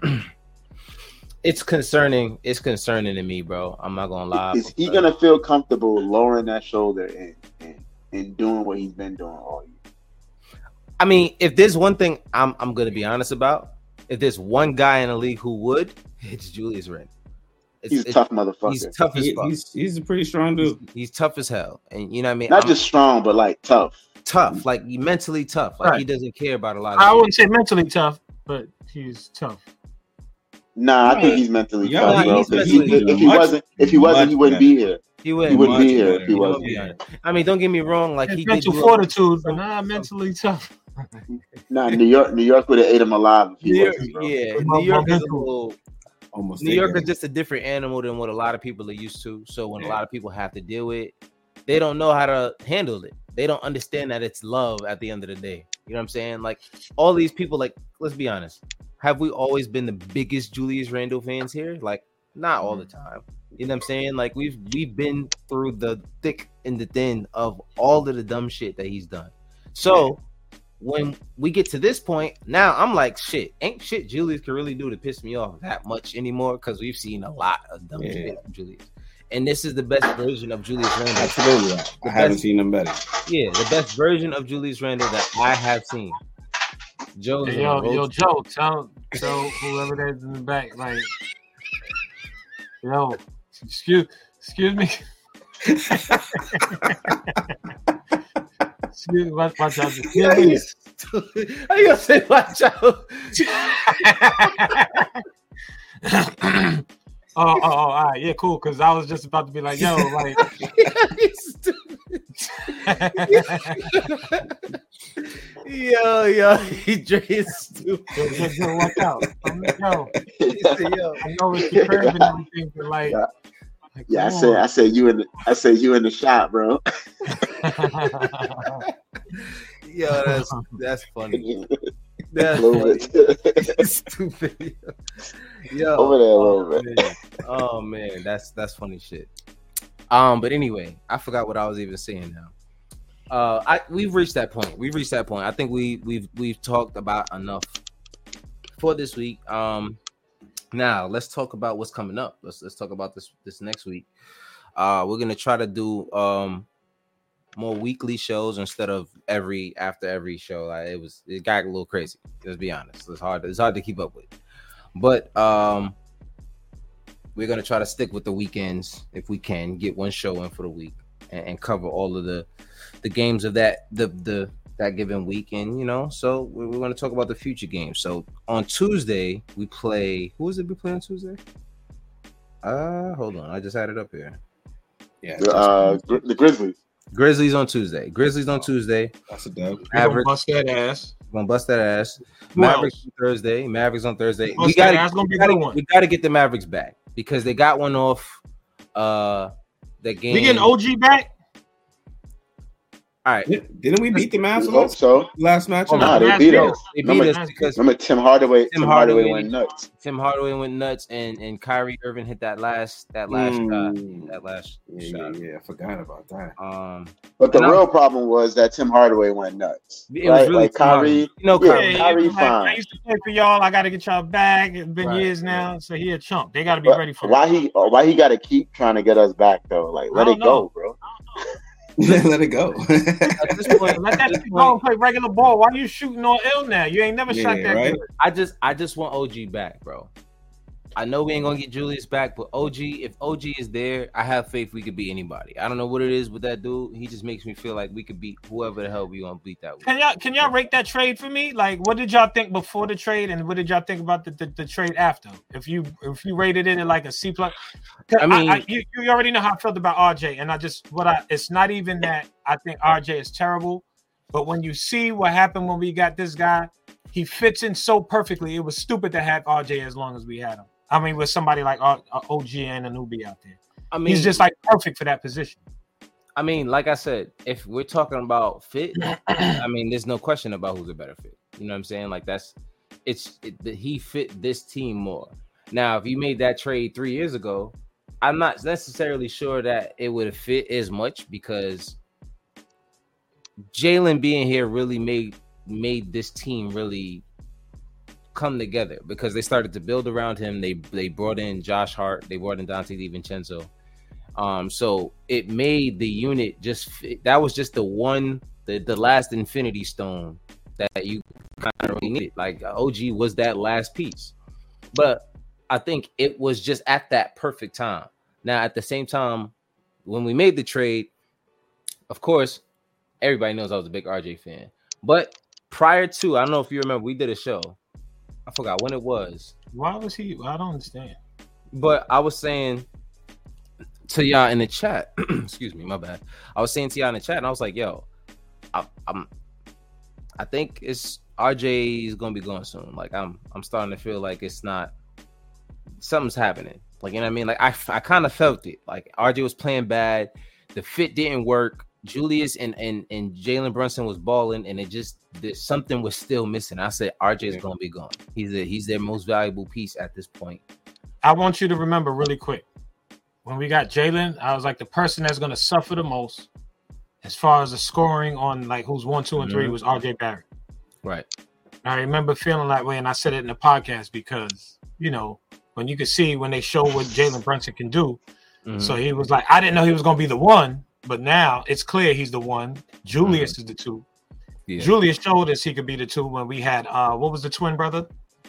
It's concerning. It's concerning to me, bro. I'm not gonna lie. Is he gonna feel comfortable lowering that shoulder and and, and doing what he's been doing all year? I mean, if there's one thing I'm I'm gonna be honest about, if there's one guy in the league who would, it's Julius Randle. It's, He's a it's, tough motherfucker. He's tough as He, fuck. he's he's a pretty strong dude. He's, he's tough as hell, and you know what I mean. Not I'm just strong, but like tough. tough, like he mentally tough. Like he Right. doesn't care about a lot of. I shit. wouldn't say mentally tough, but he's tough. Nah, I think Right. he's mentally Yeah, tough, nah, bro. he's 'Cause he- mentally if he much- wasn't, if he wasn't, he much wouldn't be here. He would. He wouldn't Much be here better. if he You know, wasn't. be honest. I mean, don't get me wrong. Like His he did mental do a- fortitude, but not mentally tough. Nah, New York, New York would have ate him alive if he New York, wasn't, bro. yeah, Come New on, York is a mental. little. Almost New there, York yeah. is just a different animal than what a lot of people are used to. So when a Yeah. lot of people have to deal with, they don't know how to handle it. They don't understand that it's love at the end of the day. You know what I'm saying? Like all these people, like let's be honest, have we always been the biggest Julius Randle fans here? Like not all the time. You know what I'm saying? Like we've we've been through the thick and the thin of all of the dumb shit that he's done. So when we get to this point, now I'm like, shit, ain't shit Julius can really do to piss me off that much anymore because we've seen a lot of dumb Yeah. shit from Julius. And this is the best version of Julius Randle. Absolutely. I, I The haven't best- seen him better. Yeah, the best version of Julius Randle that I have seen. Joe's Hey, in yo, a road yo, trip. Joe, tell, tell whoever that's in the back, like, yo, excuse, excuse me. Excuse me, watch, watch out. Yeah, Excuse me. he's stupid. How you gonna say watch out? oh, oh, oh, all right, yeah, cool. Because I was just about to be like, yo, like, He's stupid. Yo, yo, he Dre is stupid. yo, yo, yo, watch out. I'm like, yo, He said, yo. I know it's the curve and everything, but like, Yeah. like, Yeah, I come said, I said you in, the, I said you in the shot, bro. on. Yo, that's that's funny. A That's little funny. bit. Stupid. Yo. Over there a oh, little bit. Man. Oh man, that's that's funny shit. Um, but anyway, I forgot what I was even saying now. Uh, I we've reached that point. We've reached that point. I think we we've we've talked about enough for this week. Um, now let's talk about what's coming up. Let's let's talk about this this next week. Uh, we're gonna try to do um more weekly shows instead of every after every show. Like it was it got a little crazy. Let's be honest. It's hard. It's hard to keep up with. But um, we're gonna try to stick with the weekends if we can. Get one show in for the week and, and cover all of the the games of that the the that given week. And you know, so we're, we're gonna talk about the future games. So on Tuesday we play. Who is it we play on Tuesday? Uh, hold on. I just had it up here. Yeah. The, uh, Gri- the Grizzlies. Grizzlies on Tuesday. Grizzlies on Tuesday. That's a dub. Mavericks bust that ass. Gonna bust that ass. Who Mavericks else? on Thursday. Mavericks on Thursday. Bust We gotta, that ass, gonna be we, a gotta, good one. we gotta get the Mavericks back because they got one off. Uh, that game. We getting O G back? All right. Didn't we beat the Mavs Hope so. last match? Oh, Nah, they that's beat good. us. They beat Remember, us because remember Tim Hardaway. Tim Tim Hardaway, Hardaway- went nuts. Tim Hardaway went nuts and and Kyrie Irving hit that last that last Mm. shot. That last Yeah, shot. yeah, yeah. I forgot about that. Um, But the And I- real problem was that Tim Hardaway went nuts. it was right? really Like Kyrie. you know, Yeah, Kyrie. Kyrie like, I fine. used to play for y'all. I got to get y'all back. It's been Right, years now, so he a chump. They got to be But ready for why it. he why he got to keep trying to get us back though? Like let I it don't go, know. bro. Let it go. At this point, Let that at this shit go and point, play regular ball. Why you shooting on ill now? You ain't never shot Yeah, that right? good. I just I just want O G back, bro. I know we ain't gonna get Julius back, but O G, if O G is there, I have faith we could beat anybody. I don't know what it is with that dude. He just makes me feel like we could beat whoever the hell we gonna beat that with. Can y'all can y'all rate that trade for me? Like, what did y'all think before the trade, and what did y'all think about the, the, the trade after? If you if you rated it at like a C plus, I mean- I, you, you already know how I felt about R J, and I just what I it's not even that I think R J is terrible, but when you see what happened when we got this guy, he fits in so perfectly. It was stupid to have R J as long as we had him. I mean, with somebody like uh, O G and Anunoby out there, I mean, he's just like perfect for that position. I mean, like I said, if we're talking about fit, I mean, there's no question about who's a better fit. You know what I'm saying? Like that's it's it, the, he fit this team more. Now, if you made that trade three years ago, I'm not necessarily sure that it would have fit as much because Jalen being here really made made this team really come together because they started to build around him. They they brought in Josh Hart, they brought in Dante DiVincenzo. Um, so it made the unit just fit. That was just the one, the, the last infinity stone that you kind of really needed. Like O G was that last piece, but I think it was just at that perfect time. Now, at the same time, when we made the trade, of course, everybody knows I was a big R J fan. But prior to, I don't know if you remember, we did a show. I forgot when it was. Why was he? I don't understand. But I was saying to y'all in the chat, excuse me, my bad. I was saying to y'all in the chat, and I was like, yo, I, I'm, I think it's R J is gonna be going soon. Like I'm, I'm starting to feel like it's not, something's happening. Like, you know what I mean? Like I, I kind of felt it. Like R J was playing bad, the fit didn't work. Julius and and and Jalen Brunson was balling, and it just there's something was still missing. I said R J is gonna be gone. He's a, he's their most valuable piece at this point. I want you to remember really quick. When we got Jalen, I was like the person that's going to suffer the most as far as the scoring on like who's one, two, and three was R J Barrett. Right. I remember feeling that way, and I said it in the podcast because, you know, when you could see when they show what Jalen Brunson can do. Mm-hmm. So he was like, I didn't know he was going to be the one, but now it's clear he's the one. Julius mm-hmm. is the two. Yeah. Julius showed us he could be the two when we had, uh, what was the twin brother?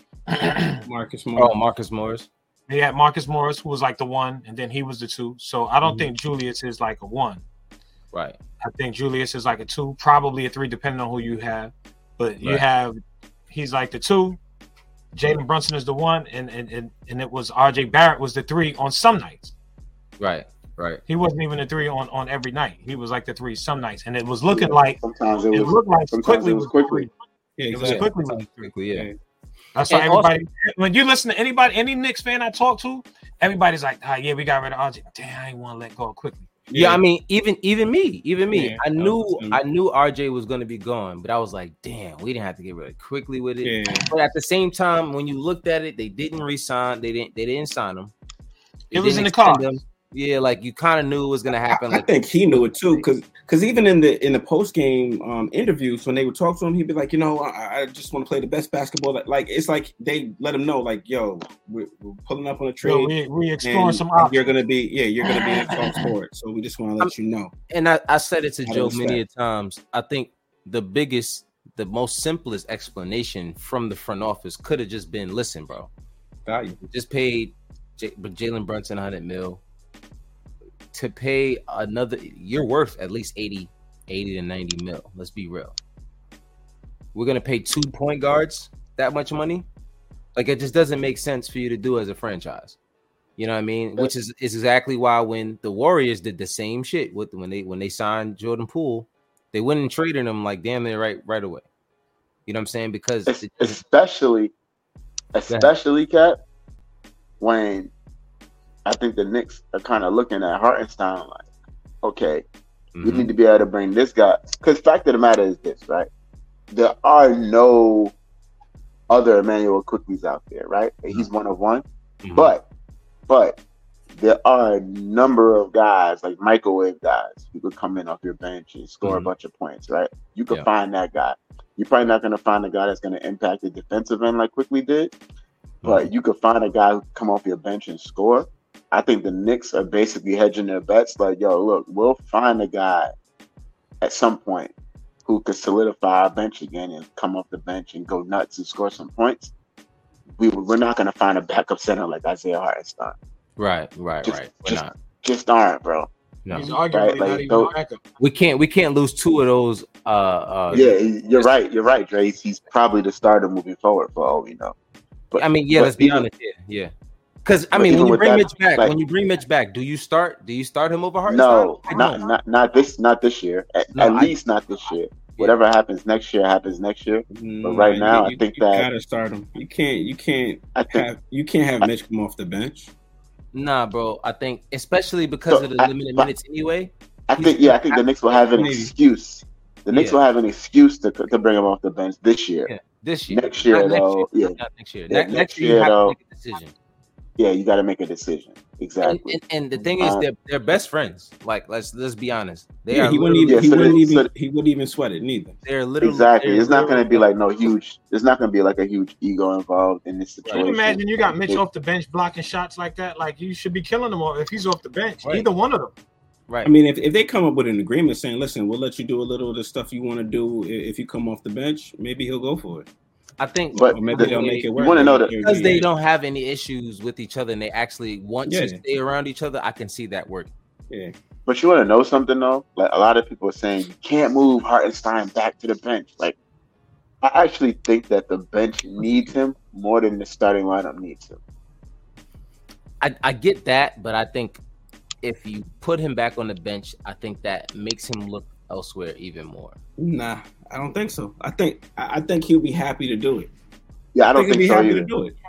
Marcus Morris. Oh, Marcus Morris. He had Marcus Morris, who was like the one, and then he was the two. So I don't mm-hmm. think Julius is like a one. Right. I think Julius is like a two, probably a three, depending on who you have. But you right. have, he's like the two. Jalen Brunson is the one, and, and and and it was R J Barrett was the three on some nights. Right, right. He wasn't even the three on, on every night. He was like the three some nights, and it was looking like sometimes it, was, it looked like sometimes quickly it was quickly. Yeah, it was quickly. Was quickly, yeah. That's why everybody. Also, when you listen to anybody, any Knicks fan I talk to, everybody's like, "Ah, yeah, we got rid of R J." Damn, I ain't want to let go quickly. Yeah, yeah, I mean, even even me, even me, yeah, I knew I knew R J was going to be gone, but I was like, damn, we didn't have to get rid of quickly with it. Yeah. But at the same time, when you looked at it, they didn't re-sign. They didn't. They didn't sign him. They it was in the car. Yeah, like you kind of knew it was going to happen. I, like, I think he knew it too, because because even in the in the post game um, interviews, when they would talk to him, he'd be like, you know, I, I just want to play the best basketball. That, like it's like they let him know, like, yo, we're, we're pulling up on a trade. Yo, we we exploring some options. You're gonna be, yeah, you're gonna be in top for it. So we just want to let I'm, you know. And I, I said it to Joe many a times. I think the biggest, the most simplest explanation from the front office could have just been, listen, bro, value. Just paid J- Jalen Brunson one hundred mil. To pay another, you're worth at least eighty, eighty to ninety mil. Let's be real. We're gonna pay two point guards that much money. Like it just doesn't make sense for you to do as a franchise. You know what I mean? Which is, is exactly why when the Warriors did the same shit with when they when they signed Jordan Poole, they went and traded him like damn near right right away. You know what I'm saying? Because es- especially, especially Cat, when I think the Knicks are kind of looking at Hartenstein like, okay, mm-hmm. we need to be able to bring this guy. Because fact of the matter is this, right? There are no other Emmanuel Cookies out there, right? Mm-hmm. He's one of one, mm-hmm. but. But there are a number of guys, like microwave guys, who could come in off your bench and score mm-hmm. a bunch of points, right? You could yeah. find that guy. You're probably not going to find a guy that's going to impact the defensive end like Quickly did, but mm-hmm. you could find a guy who can come off your bench and score. I think the Knicks are basically hedging their bets like, yo, look, we'll find a guy at some point who could solidify our bench again and come off the bench and go nuts and score some points. We, we're not going to find a backup center like Isaiah Hartenstein. Right, right, just, right. We're just, not. Just aren't, bro. No. He's arguably right? like, not even a backup. We can't, we can't lose two of those. Uh, uh, yeah, you're right. You're right, Dre. He's probably the starter moving forward for all we know. But, I mean, yeah, let's be even, honest. Yeah, yeah. Because I mean, when you bring that, Mitch back, like, when you bring Mitch back, do you start? Do you start him over Hartenstein? No, not not not this, not this year. At, no, at I, least not this year. Whatever happens next year happens next year. But right now, you, I think you that you gotta start him. You can't. You can't. I think, have, you can't have I, Mitch come off the bench. Nah, bro. I think, especially because so of the I, limited minutes anyway. I think, yeah, I think the Knicks will have an maybe. excuse. The Knicks yeah. will have an excuse to to bring him off the bench this year. Yeah, this year. Next year, Not though. Next year. Yeah. Not next year. Yeah, next, next, next year, year, you have though. to make a decision. Yeah, you got to make a decision. Exactly. And, and, and the thing is, um, they're they're best friends. Like, let's let's be honest. They yeah, are he wouldn't even yeah, he so wouldn't they, even so he wouldn't even sweat it neither. They're literally exactly. They're it's not going to be literally- like no huge. There's not going to be like a huge ego involved in this situation. Can you imagine you got Mitch off the bench blocking shots like that? Like you should be killing him if he's off the bench. Right. Either one of them. Right. I mean, if, if they come up with an agreement saying, "Listen, we'll let you do a little of the stuff you want to do if you come off the bench," maybe he'll go for it. I think, but or maybe the, they'll make it work. You want to know that because they don't have any issues with each other and they actually want yeah. to stay around each other. I can see that work. Yeah. But you want to know something though? Like a lot of people are saying, you can't move Hartenstein back to the bench. Like, I actually think that the bench needs him more than the starting lineup needs him. I, I get that, but I think if you put him back on the bench, I think that makes him look elsewhere even more. Nah, I don't think so. I think I think he'll be happy to do it. Yeah, I don't I think, think, he'll be so happy either. to do it.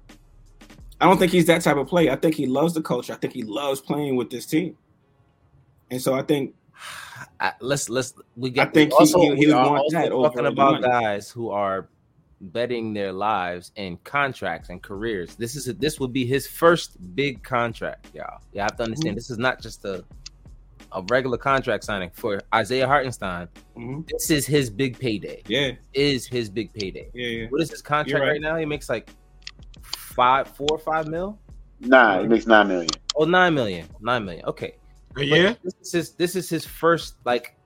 I don't think he's that type of player. I think he loves the culture. I think he loves playing with this team. And so I think I, let's let's we get. I think we also, he, he, he we would are want also that talking over about the money. guys who are betting their lives and contracts and careers. This is a, this would be his first big contract, y'all. You have to understand. Mm-hmm. This is not just a a regular contract signing for Isaiah Hartenstein. Mm-hmm. This is his big payday. Yeah, is his big payday. Yeah, yeah. What is his contract right. right now? He makes like five, four or five mil. Nah, he makes nine million. Oh, nine million. Nine million. Okay. Yeah. This is his, this is his first like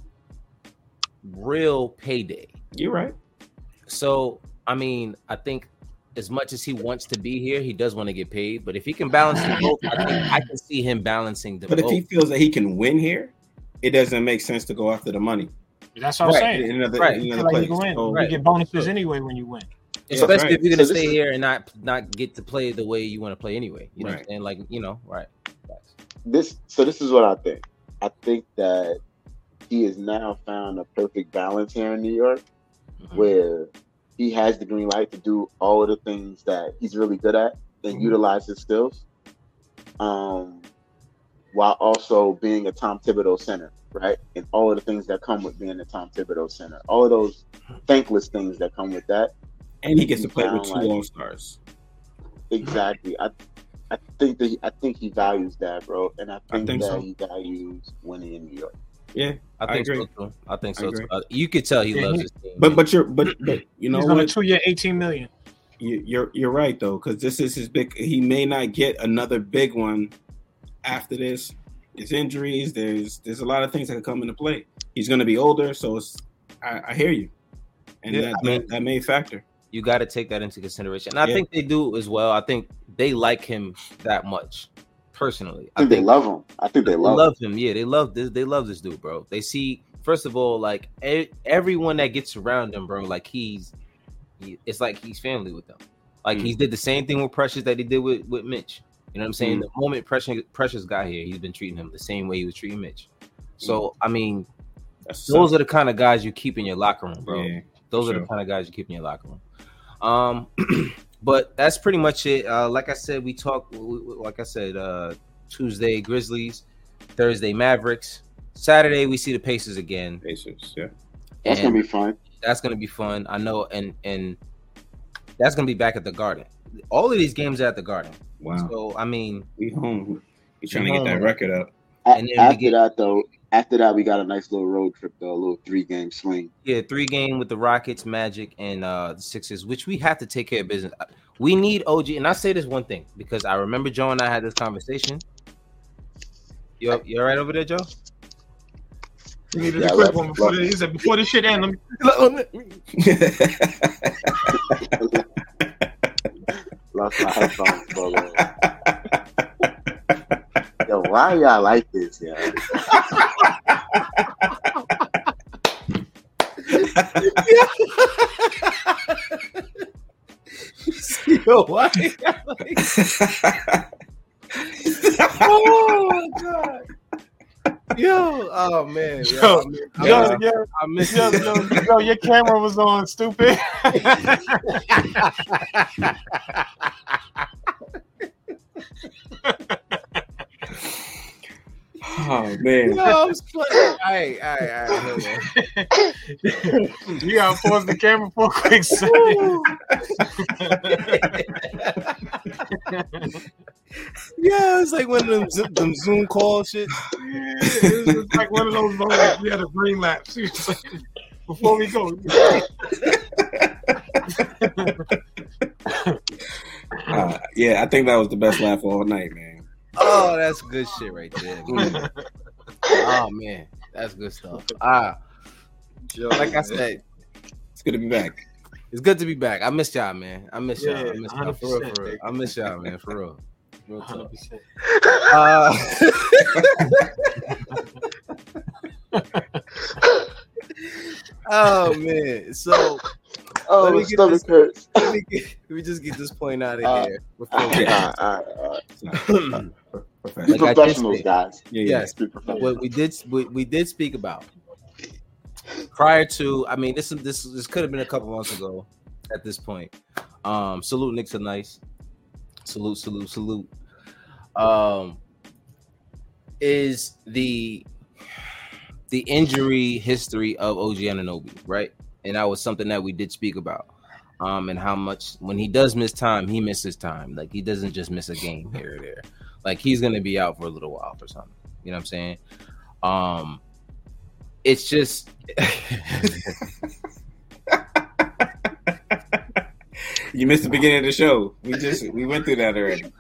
real payday. You're right. So I mean, I think as much as he wants to be here, he does want to get paid. But if he can balance the both, I think I can see him balancing the But both. if he feels that he can win here, it doesn't make sense to go after the money. That's what right. I'm saying. In another, right. in another Like place. you win. So, right. You get bonuses anyway when you win. Especially right. if you're gonna So stay is, here and not not get to play the way you want to play anyway. You know right. what I'm saying? Like, you know, right. This so this is what I think. I think that he has now found a perfect balance here in New York, mm-hmm. where he has the green light to do all of the things that he's really good at and mm-hmm. utilize his skills, um, while also being a Tom Thibodeau center, right? And all of the things that come with being a Tom Thibodeau center, all of those thankless things that come with that. And he gets to play with two like, All Stars. Exactly. I I think that he, I think he values that, bro, and I think, I think that so. he values winning in New York. Yeah, I think I agree. so too. I think I so agree. too. Uh, You could tell he Yeah, loves he- his team. But but you're but but you know He's on a what? two-year, eighteen million. You, you're you're right though, because this is his big. He may not get another big one after this. There's injuries. There's there's a lot of things that can come into play. He's going to be older, so it's, I, I hear you, and Yeah, that, I mean- that that may factor. you got to take that into consideration. And I Yeah. think they do as well. I think they like him that much personally. I think, they love him. I think they They love, love him. Yeah, they love this. They love this dude, bro. They see, first of all, like e- everyone that gets around him, bro. Like he's, he, it's like he's family with them. Like Mm. he did the same thing with Precious that he did with with Mitch. You know what I'm saying? Mm. The moment Precious, Precious got here, he's been treating him the same way he was treating Mitch. So, I mean, That's those tough. are the kind of guys you keep in your locker room, bro. Yeah, those for are the sure. kind of guys you keep in your locker room. Um, but that's pretty much it. Uh, like I said, we talk. Like I said, uh, Tuesday Grizzlies, Thursday Mavericks, Saturday we see the Pacers again. Pacers, yeah. That's And gonna be fun. That's gonna be fun. I know, and and that's gonna be back at the Garden. All of these games are at the Garden. Wow. So I mean, We home. We trying We to get that home. record up. A- And then we after get- that, though, after that, we got a nice little road trip, though, a little three game swing. yeah, three game with the Rockets, Magic, and uh the Sixers, which we have to take care of business. We need O G, and I say this one thing because I remember Joe and I had this conversation. You you all right over there, Joe? He needed Yeah, a quick love- one before love- the, he said before this shit ends. Let me, Lost my headphones, bro. Yo, why y'all like this, yo? Yo, why? Oh god. Yo, oh man. Yo, I, yo, I, yo, I miss yo, you. yo, yo, your camera was on, stupid. Oh man. Yo, I was playing. All right, all right, all right. Hold on. You gotta pause the camera for a quick second. Yeah, it's like one of them, Zo- them Zoom call shit. It was just like one of those moments we had a green lapse. He was like, before we go, Uh, yeah, I think that was the best laugh all night, man. Oh, that's good shit right there. Mm. Oh man, that's good stuff. Ah, Joe, like I said, It's good to be back. it's good to be back. I miss y'all, man. I miss y'all. I Yeah, miss y'all for real, one hundred percent, for real. I miss y'all, man, for real. Real one hundred talk. percent. Uh, oh man, so Oh, Let me my get stomach this- hurts. let me, get, let me just get this point out of Uh, here. Before All we- right, all right, all right. It's not- Be professional. Like I did professionals, say. guys. Yeah, yeah. Yes, Be professionals. what we did we, we did speak about prior to. I mean, this this this could have been a couple months ago. At this point, um, salute Nick to nice. Salute, salute, salute. Um, is the the injury history of O G Anunoby, right? And that was something that we did speak about. Um, and how much when he does miss time, he misses time. Like he doesn't just miss a game here or there. Like he's gonna be out for a little while for something. You know what I'm saying? Um, it's just You missed the beginning of the show. We just we went through that already.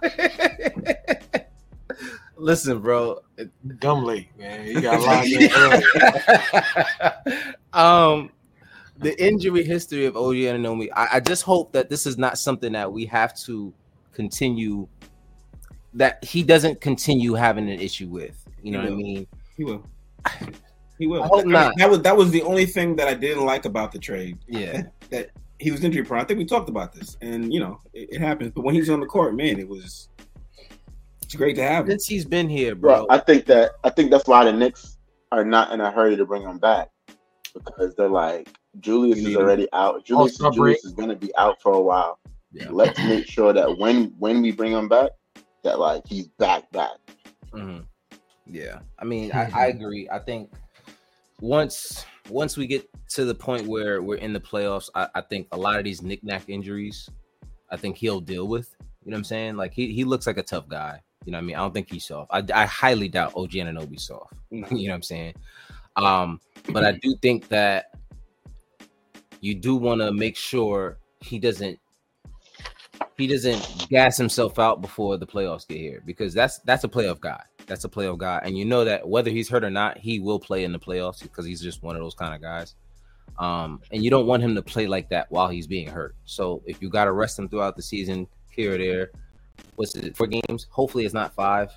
listen, bro. Dumb late, man. You got locked in early. um, the injury history of O G Anunoby. I, I just hope that this is not something that we have to continue. That he doesn't continue having an issue with. You know He what I will. mean? He will. He will. I hope mean, not. That was that was the only thing that I didn't like about the trade. Yeah. That he was injury prone. I think we talked about this, and you know it, it happens. But when he's on the court, man, it was it's great to have him. Since he's been here, bro. Bro, I think that I think that's why the Knicks are not in a hurry to bring him back because they're like Julius We is need him. already out. Julius, All-Star Julius is going to be out for a while. Yeah. Let's make sure that when when we bring him back, that like he's back back. Mhm. Yeah, I mean, I, I agree. I think once once we get to the point where we're in the playoffs, I, I think a lot of these knick-knack injuries, I think he'll deal with. You know what I'm saying? Like he he looks like a tough guy. You know what I mean? I don't think he's soft. I, I highly doubt O G Anunoby's soft. No. You know what I'm saying? Um, but I do think that you do want to make sure he doesn't he doesn't gas himself out before the playoffs get here because that's that's a playoff guy. That's a playoff guy, and you know that whether he's hurt or not, he will play in the playoffs because he's just one of those kind of guys. Um, and you don't want him to play like that while he's being hurt. So if you got to rest him throughout the season, here or there, what's it, four games? Hopefully it's not five.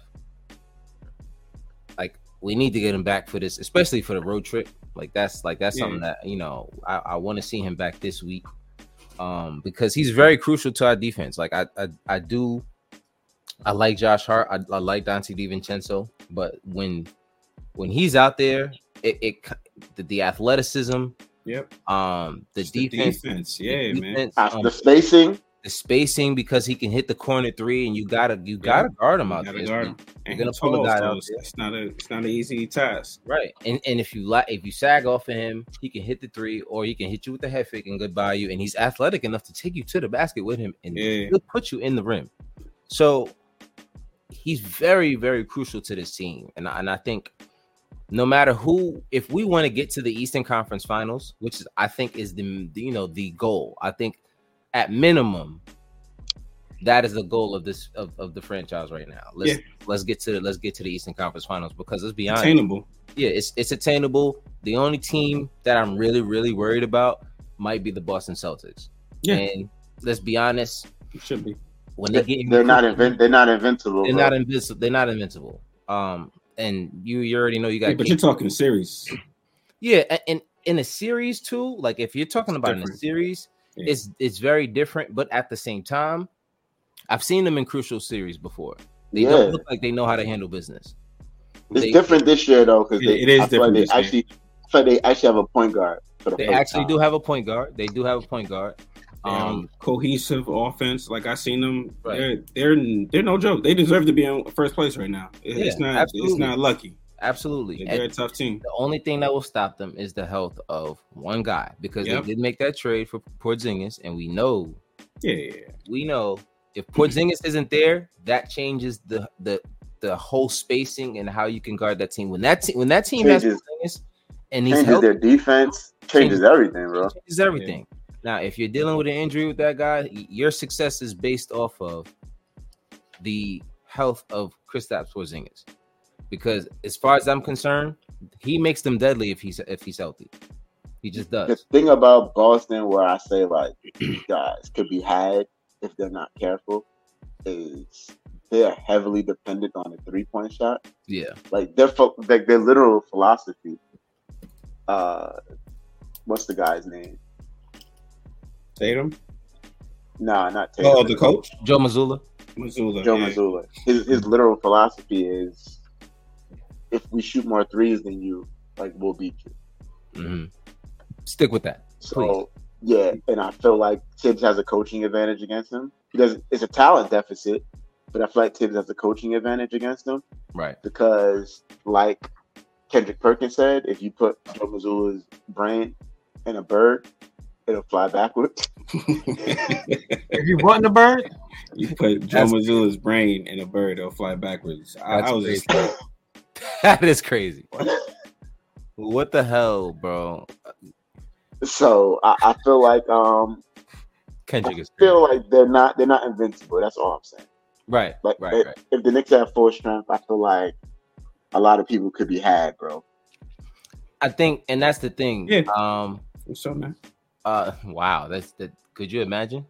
Like we need to get him back for this, especially for the road trip. Like that's like that's Yeah. something that you know I, I want to see him back this week, um, because he's very crucial to our defense. Like I I, I do I like Josh Hart. I, I like Dante DiVincenzo, but when when he's out there, it, it the, the athleticism, yep, um, the It's defense, the defense, yeah, the man. defense, Uh, um, the spacing, the spacing because he can hit the corner three, and you gotta you gotta Yeah. guard him You out gotta there. guard So him. You're And gonna he's pull a tall, guy so out it's, there. it's not a it's not an easy task. Right, and and if you like, if you sag off of him, he can hit the three, or he can hit you with the head fake and goodbye you. And he's athletic enough to take you to the basket with him, and Yeah. he'll put you in the rim. So he's very, very crucial to this team, and and I think no matter who, if we want to get to the Eastern Conference Finals, which is I think is the, the you know the goal. I think at minimum that is the goal of this of, of the franchise right now. Let's Yeah. let's get to let's get to the Eastern Conference Finals because let's be honest. Attainable. Yeah, it's it's attainable. The only team that I'm really, really worried about might be the Boston Celtics. Yeah. And let's be honest, It should be. when they get they're not invent, they're not invincible. they're bro. not invincible. They're not invincible. Um, and you you already know you got Yeah, but you're talking series. yeah, and, and in a series too. Like if you're talking about in a different. series, Yeah. it's it's very different. But at the same time, I've seen them in crucial series before. They Yeah. don't look like they know how to handle business. It's They- different this year though, because It- it is I feel like different they this year. actually, I feel like they actually have a point guard. For the They first actually time. do have a point guard. They do have a point guard. Um, Um, cohesive offense, like I seen them. Right. They're they're they're no joke. They deserve to be in first place right now. It- Yeah, it's not absolutely. it's not lucky. absolutely. They're And a tough team. the only thing that will stop them is the health of one guy because Yep. they did make that trade for Porzingis, and we know Yeah, yeah, yeah. we know if Porzingis isn't there, that changes the the the whole spacing and how you can guard that team. When that team when that team has Changes- Porzingis and he's changes healthy, their defense, changes Changes- everything, bro. it changes everything. Now, if you're dealing with an injury with that guy, y- your success is based off of the health of Kristaps Porzingis. Because as far as I'm concerned, he makes them deadly if he's if he's healthy. He just The does. thing about Boston, where I say like these guys could be had if they're not careful, is they're heavily dependent on a three point shot. Yeah. Like their pho- like their literal philosophy. Uh, what's the guy's name? Tatum. Nah, not Tatum. Oh, the coach, Joe Mazzulla. Missoula. Joe yeah. Mazzulla. His his literal philosophy is, if we shoot more threes than you, like we'll beat you. hmm Stick with that. So yeah, and I feel like Tibbs has a coaching advantage against him because it's a talent deficit, but I feel like Tibbs has a coaching advantage against him Right. because, like Kendrick Perkins said, if you put Joe Mazzulla's brain in a bird, it'll fly backwards. If you want the bird, You put Joe That's- Mazzulla's brain in a bird, it'll fly backwards. I, That's I was just crazy. That is crazy. What the hell, bro? So I, I feel like um Kendrick I is crazy. feel like they're not they're not invincible. That's all I'm saying. Right. Like Right. if, Right. if the Knicks have full strength, I feel like a lot of people could be had, bro. I think, and that's the thing. Yeah. Um. so man. Uh. Wow. That's that. Could you imagine?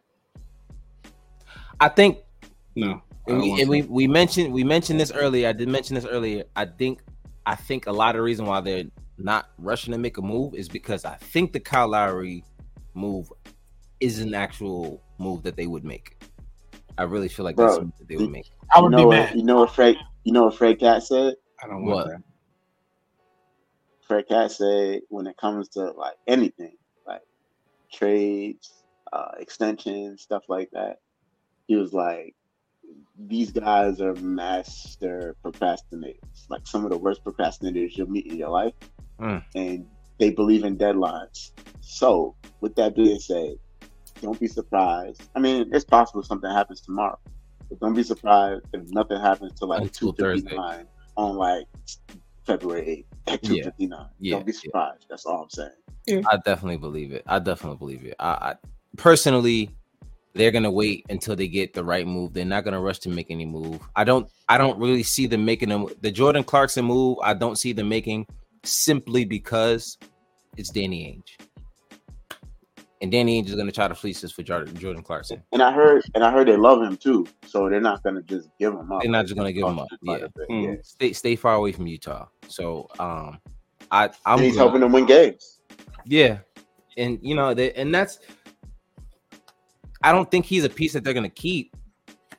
I think No. I And don't we, want and to. we we mentioned we mentioned this earlier. I did mention this earlier. I think I think a lot of the reason why they're not rushing to make a move is because I think the Kyle Lowry move is an actual move that they would make. I really feel like Bro, that's something that they would make. I You would know be what? mad. You know what Fred? You know what Fred Cat said? I don't What? want that. Fred Cat said when it comes to like anything, like trades, uh, extensions, stuff like that, he was like, these guys are master procrastinators, like some of the worst procrastinators you'll meet in your life, Mm. and they believe in deadlines. So, with that being said, don't be surprised. I mean, it's possible something happens tomorrow, but don't be surprised if nothing happens till like Until two fifty-nine on like February eighth at two fifty-nine. Yeah, Don't be yeah. surprised. That's all I'm saying. I definitely believe it. I definitely believe it. I, I personally, they're gonna wait until they get the right move. They're not gonna rush to make any move. I don't. I don't really see them making them the Jordan Clarkson move. I don't see them making simply because it's Danny Ainge, and Danny Ainge is gonna try to fleece us for Jordan, Jordan Clarkson. And I heard, and I heard they love him too. So they're not gonna just give him up. They're not just gonna give him up. Quite Yeah, a bit, Mm. yeah. stay stay far away from Utah. So um, I I'm And he's good. helping them win games. Yeah, and you know, they, and that's. I don't think he's a piece that they're gonna keep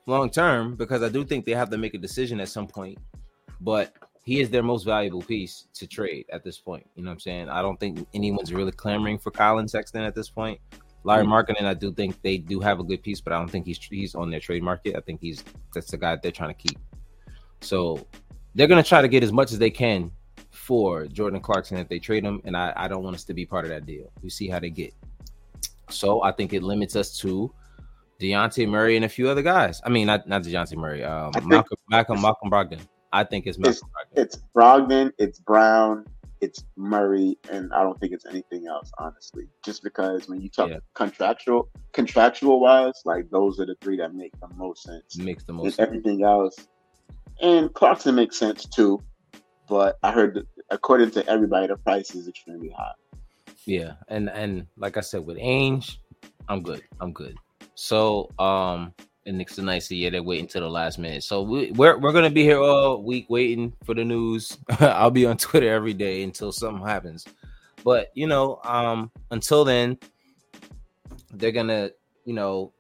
long term because I do think they have to make a decision at some point. But he is their most valuable piece to trade at this point. You know what I'm saying? I don't think anyone's really clamoring for Colin Sexton at this point. Larry mm-hmm. Markkinen, I do think they do have a good piece, but I don't think he's he's on their trade market. I think he's that's the guy they're trying to keep. So they're going to try to get as much as they can for Jordan Clarkson if they trade him, and I, I don't want us to be part of that deal. We see how they get. So I think it limits us to DeJounte Murray and a few other guys. I mean, not not DeJounte Murray. Um, Malcolm, Malcolm Malcolm Brogdon. I think it's Malcolm it's, Brogdon. It's Brogdon, it's Brown, it's Murray, and I don't think it's anything else, honestly. Just because when you talk yeah. contractual, contractual wise, like those are the three that make the most sense. Makes the most and sense. Everything else, and Clarkson makes sense too. But I heard that according to everybody, the price is extremely high. Yeah, and and like I said, with Ainge, I'm good. I'm good. So um. And Knicks tonight, so yeah, they're waiting till the last minute. So we, we're we're gonna be here all week waiting for the news. I'll be on Twitter every day until something happens. But you know, um, until then, they're gonna, you know,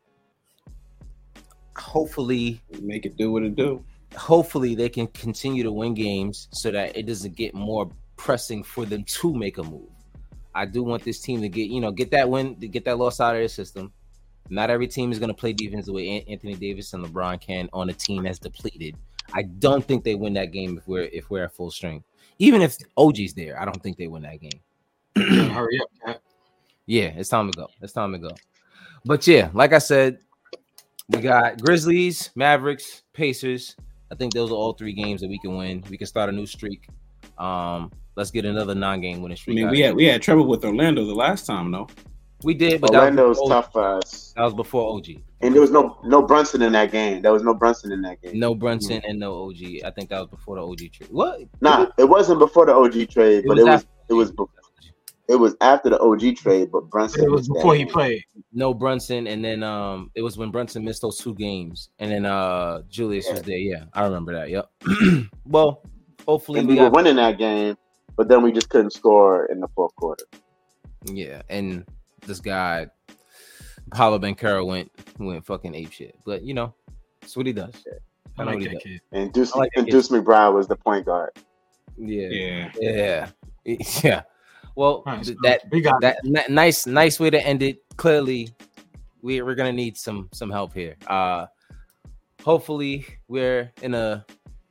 hopefully make it do what it do. Hopefully, they can continue to win games so that it doesn't get more pressing for them to make a move. I do want this team to get, you know, get that win, to get that loss out of their system. Not every team is going to play defense the way Anthony Davis and LeBron can on a team that's depleted. I don't think they win that game if we're if we're at full strength. Even if O G's there, I don't think they win that game. Hurry up, Pat. Yeah, it's time to go. It's time to go. But yeah, like I said, we got Grizzlies, Mavericks, Pacers. I think those are all three games that we can win. We can start a new streak. Um, let's get another non-game winning streak. I mean, we had we had trouble with Orlando the last time, though. We did, but Orlando's that was tough for us. That was before O G. And there was no no Brunson in that game. There was no Brunson in that game. No Brunson and no O G. I think that was before the O G trade. What? Nah, it wasn't before the O G trade, It but was it was after- it was before. It was after the O G trade, but Brunson It was missed that before he game. played. No Brunson, and then um, it was when Brunson missed those two games, and then uh, Julius was there. Yeah, I remember that. Yep. Well, hopefully And we we were got, winning that game, but then we just couldn't score in the fourth quarter. yeah, and this guy, Paulo Banchero went went fucking ape shit. But you know, that's what he does. I know like what he that does. kid. And Deuce, I like that and kid. Deuce McBride was the point guard. Yeah, Yeah. yeah, yeah. Well, All right, th- so that we got that n- nice nice way to end it. Clearly, we we're gonna need some some help here. Uh, hopefully, we're in a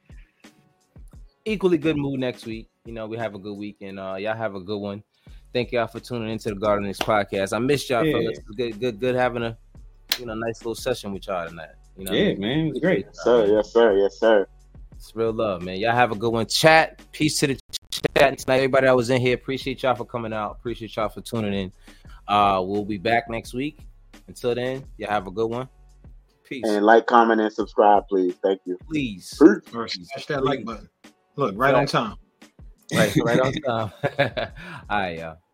equally good mood next week. You know, we have a good week, and uh, y'all have a good one. Thank y'all for tuning into the Garden Knicks podcast. I missed y'all, Yeah. fellas. It's good, good, good having a you know nice little session with y'all tonight. You know, what I Yeah, mean? man, it was great. Yes, sir. Yes, sir. Yes, sir. It's real love, man. Y'all have a good one. Chat. Peace to the chat tonight. Everybody that was in here, appreciate y'all for coming out. Appreciate y'all for tuning in. Uh, we'll be back next week. Until then, y'all have a good one. Peace. And like, comment, and subscribe, please. Thank you. Please. Peace. Or smash that like button. Look, right on time. Right, right on time. All right, y'all.